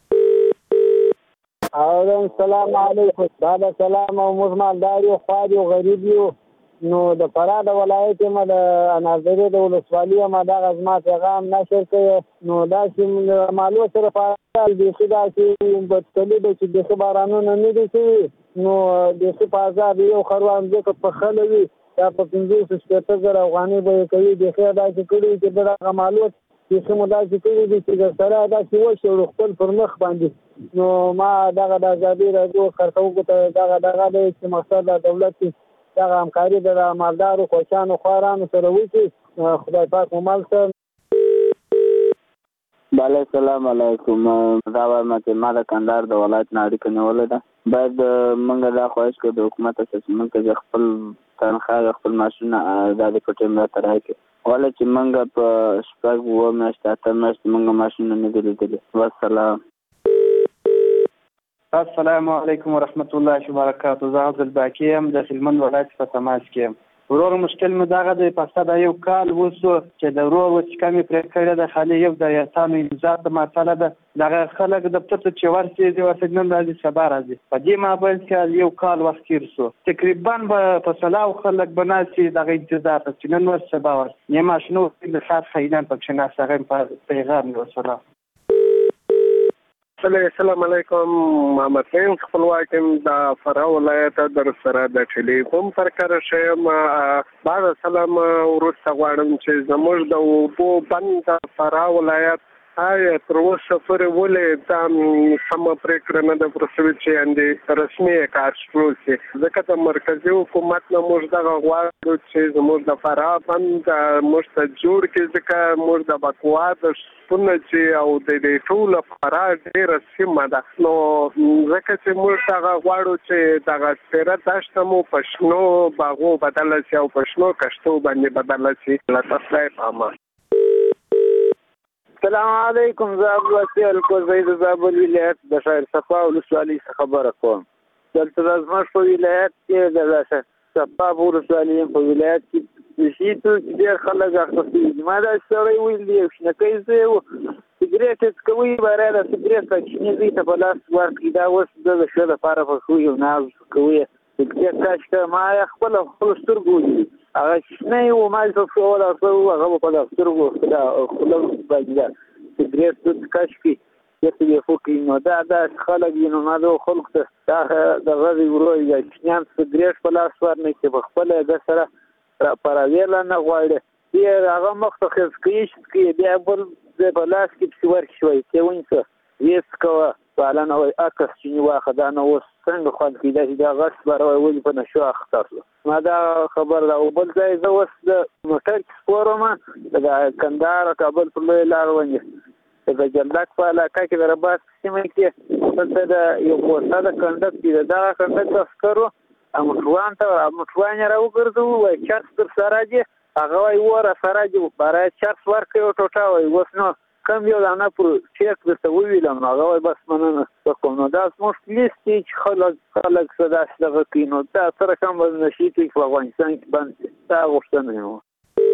السلام علیکم. دا د سلام او موږ مالدار یو خوار یو غریب یو نو د فراه د ولایت ما د اناظرې د ولسوالۍ ما دغه زما پیغام نشر کړی نو دا چې مالو سره فعال دي چې دا چې بدتلي ده چې د بارانونو نه دي شوي نو د سپازا یو خروان ځکه په خله وي دا په پنځوس شپېته زره افغانۍ به یې کوي د خیر دا چې کړي چې دغه مالو چې څه مو دا چې کړي دي چې سره دا چې وشي خپل پر مخ باندې نو ما دغه د ازادي راډیو خرڅوونکو ته دغه دغه دی چې مقصد د دولت دغه همکاري د مالدارو خوشانو خوارانو سره وکړي. خدای پاک مو مال شه. بله السلام علیکم. دا وایم چې ما د کندهار د ولایت نه اړیکه نیولې ده باید موږ دا خواهش کوو د حکومت اساسي موږ ته خپل تنخواه خپل معاشونه دا د پټې ملاتړ راکړي ولې چې موږ په شپږ اووه میاشتې اته میاشتې موږ معاشونه نه دي لیدلي. والسلام. السلام علیکم ورحمت الله وبرکاته. زه عبدالباقي یم د هلمند ولایت په تماس کې یم. ورور مشکل مې دغه دی پسته د یو کال وسو چې د ورور وچکا مې پرې کړې ده خالي یو د یاسانو امضا ته مسله ده دغه خلک دفتر ته چې ورسي دي ورسي نن راځي سبا راځي په دې مابین کې یو کال وخت تیر سو تقریبا په سلاو خلک بناسي دغه انتظار ته چې نن ورسي سبا ورسي نه ماشنو د خاص خیلان پکښ نه سره په پیغام وسلام. السلام علیکم. محمد حسین خپلواک یم د فراه ولایت در سره د ټلیفون سرکار شم. بعد سلام ورسته غواړم چې زموږ د اوبو بند د فراه ولایت آیا تر اوسه پورې ولې دا سمه پرېکړه نه ده پرسوي چې اندې رسمي کار شروع شي ځکه د مرکزي حکومت نه موږ دغه غواړو چې زموږ د فراه بند موږ ته جوړ کړي ځکه موږ د بکواد شپونه چې او د دې ټوله فراه ډېره سیمه ده نو ځکه چې موږ دغه غواړو چې دغه سپېره دښته مو په شنو باغو بدله شي او په شنو کښتو باندې بدله شي. له تاسو پامه. السلام علیکم. زه عبدالوسیل کوزی د زابل ولایت د شهر صفا ولسوالۍ څخه خبره کوم. دلته زموږ په ولایت کې د شهر صفا ولسوالۍ په ولایت کې شي ته ډېر خلک اخته ما دا سړی ویل دی شنکۍ زه و سګریټ څکوي باره د سګریټ کچنې زی ته په لاس ورکړي دا اوس د ښه لپاره په ښو یو ناز کوي سګریټ کاشکه ما خپل خپل سترګو هغه شنه و ما څه ولا څه هغه په خپل سترګو خپل خپل باندې سګریټ کاشکي یته یې فوکي نو دا د خلک نو ما د خلک ته دا د غوړي ورو یا چنان سګریټ په لاس ورنه کې بخپل د سره را پراویل نه غواړي یې هغه مخته خز کیش کې بیا بل د بلاس کې څور شوي ته وینځه یې څکوا پالنه وای اکس چې واخه دا نو څنګه خو کې دا غش بروي ولې په نشو اختصاص ما دا خبر دا بل ځای زه وس د موټر سپورما د کندهار کابل په لوی لار ونی د جندک په علاقه کې د رباط سیمه کې څه د یو پوسټه د کندک کې دا کندک عسکرو امټوان ته امټوان راوګرځو وای چارس تر سراجي هغه وای وره سراجي برای چارس ورکې ټوټه وای وسنو کم یو دانه پر چیک د سویلم هغه وای بس مننه کوم نو دا موږ پلیس چې خلک خلک صدا څنګه کینو دا سره کوم نشي چې په افغانستان کې باندې دا غوښتنه و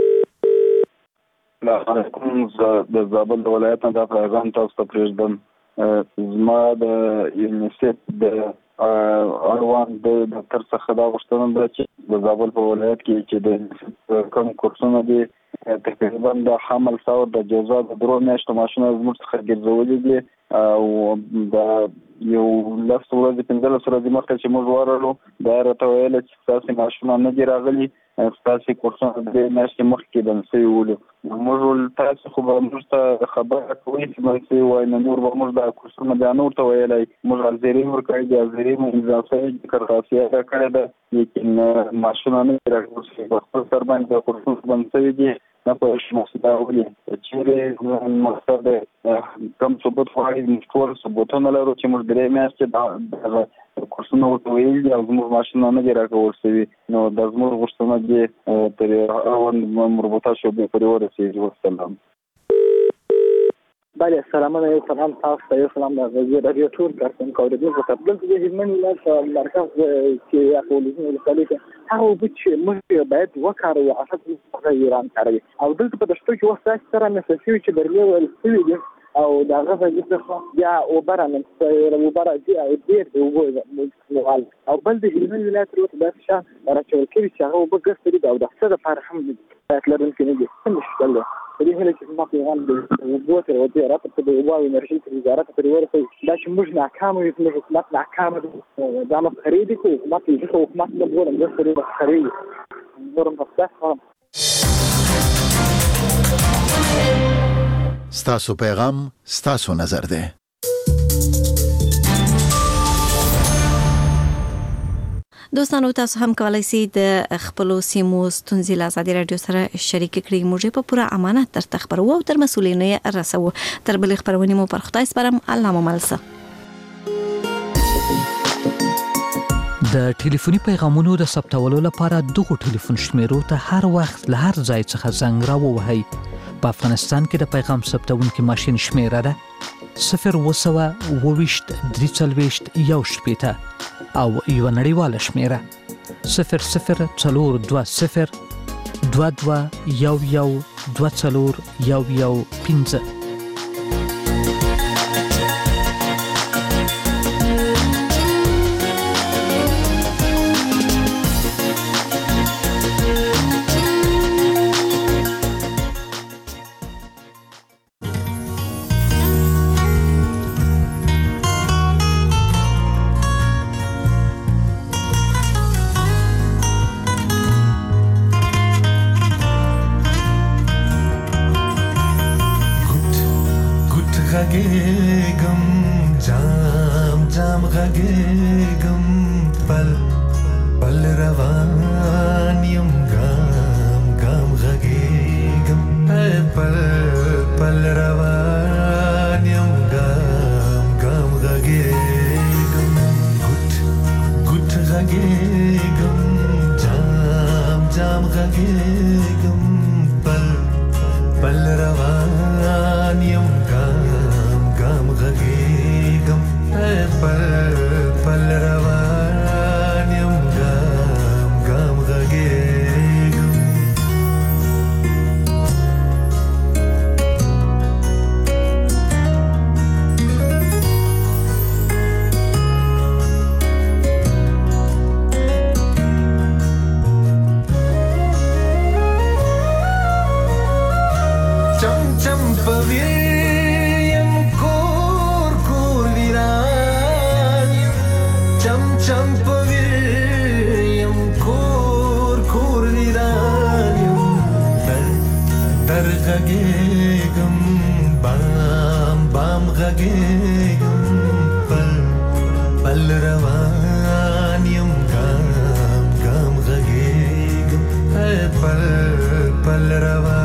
لا کوم د زابل ولایت نه د پیغام تاسو ته پرېږدم زما د یونیسف د اړوند د دفتر څخه دا غوښتنه ده چې د زابل په ولایت کې چې د کوم کورسونه دي تقریبا د حمل څو د جزا د درو میاشتو ماشومان زموږ څخه ګرځولي دي او د یو لس ورځې پنځلس ورځې مخکې چې موږ ورغلو دا راته ویل چې ستاسې ماشومان نه دي راغلي ستاسې کورسونه د دې میاشتې مخکې بند سوي ولو موږ ویل تاسې خو به موږ ته خبره کوئ چې بند سوي وای نو نور به موږ دا کورسونه بیا نور ته ویلی موږ حاضري ورکړی دي حاضري مو امضا شوې دي کرغاسي ادا کړې ده لیکن ماشومان نه دي راغلي په خپل سر باندې دا کورسونه بند سوي دي نه پوهېږم چې دا ولې چیرې مقصد کم ثبوت غواړي موږ ټول ثبوتونه لرو چې موږ درې میاشتې دغه کورسونه ورته ویلي دي او زموږ ماشومان نه دي راکول شوي نو دا زموږ غوښتنه دې تر اړوند مربوطه شعبې پورې ورسېږي وسلام بله سلامونه یو سلام تاسو ته یو سلام د رادیو ټول کارکونکو اوریدونکو ته دلته د هلمند ولایت په مرکز کې یا په ولسمشر ولسوالۍ کې هغه اوبه چې موږ باید وکاروو هغه څنګه ایران کاروي او دلته په دشتو کې وخت سره مې شوي چې برلې ویل شوي دي او دا غږ چې بیا اوبه رامنځته اوبه راځي او ډېر د اوبو او بل د هلمند ولایت ورته داسې شیان راچول کړي چې هغه اوبه ګرځېدلي دي او د څه دپاره هم باید لرونکي نه دي څه مشکل دی په دې هیله چې زما پیغام د اوبو تر وزارت ته د اوبو او انرژۍ تر وزارت پورې ورسوي دا چې موږ ناکامه یو زموږ حکومت ناکامه دی دا مسخرې دي خو حکومت یې ځکه حکومت نه بولم زه خو دې مسخرې دي نور هم په داسې خواهم ستاسو پیغام ستاسو نظر دی دوستانو تاسو هم کولای شئ د خپل سیمو ستونزې له ازادي رادیو سره شریک کړئ موږ په پوره امانت در تخبرو او تر مسؤلینه رسو تر بل خبرونه مو پر خدای سپارم الله مو ملسه د ټلیفوني پیغامونو د ثبتولو لپاره دغه ټلیفون شمیرو ته هر وخت له هر ځای څخه زنګ راووهئ په افغانستان کې د پیغام ثبتونکو ماشين شمیره ده صفر وسوه وویشت درې څلوېښت یو شپېته او یو نړیواله شمیره صفر صفر څلور دوه صفر دوه دوه یو یو دوه څلور یو یو پنځه غږېږم جام جام غږېږم پل پل روان یم ګام ګام غږېږم پل پل روان یم ګام ګام غږېږم ګوت ګوت غږېږم جام جام غږېږم پل پل روان یم غږېږم پل پل روان یم ګام ګام غږېږم چم چم غږېږم پل پل روان یم ګام ګام غږېږم پل پل روان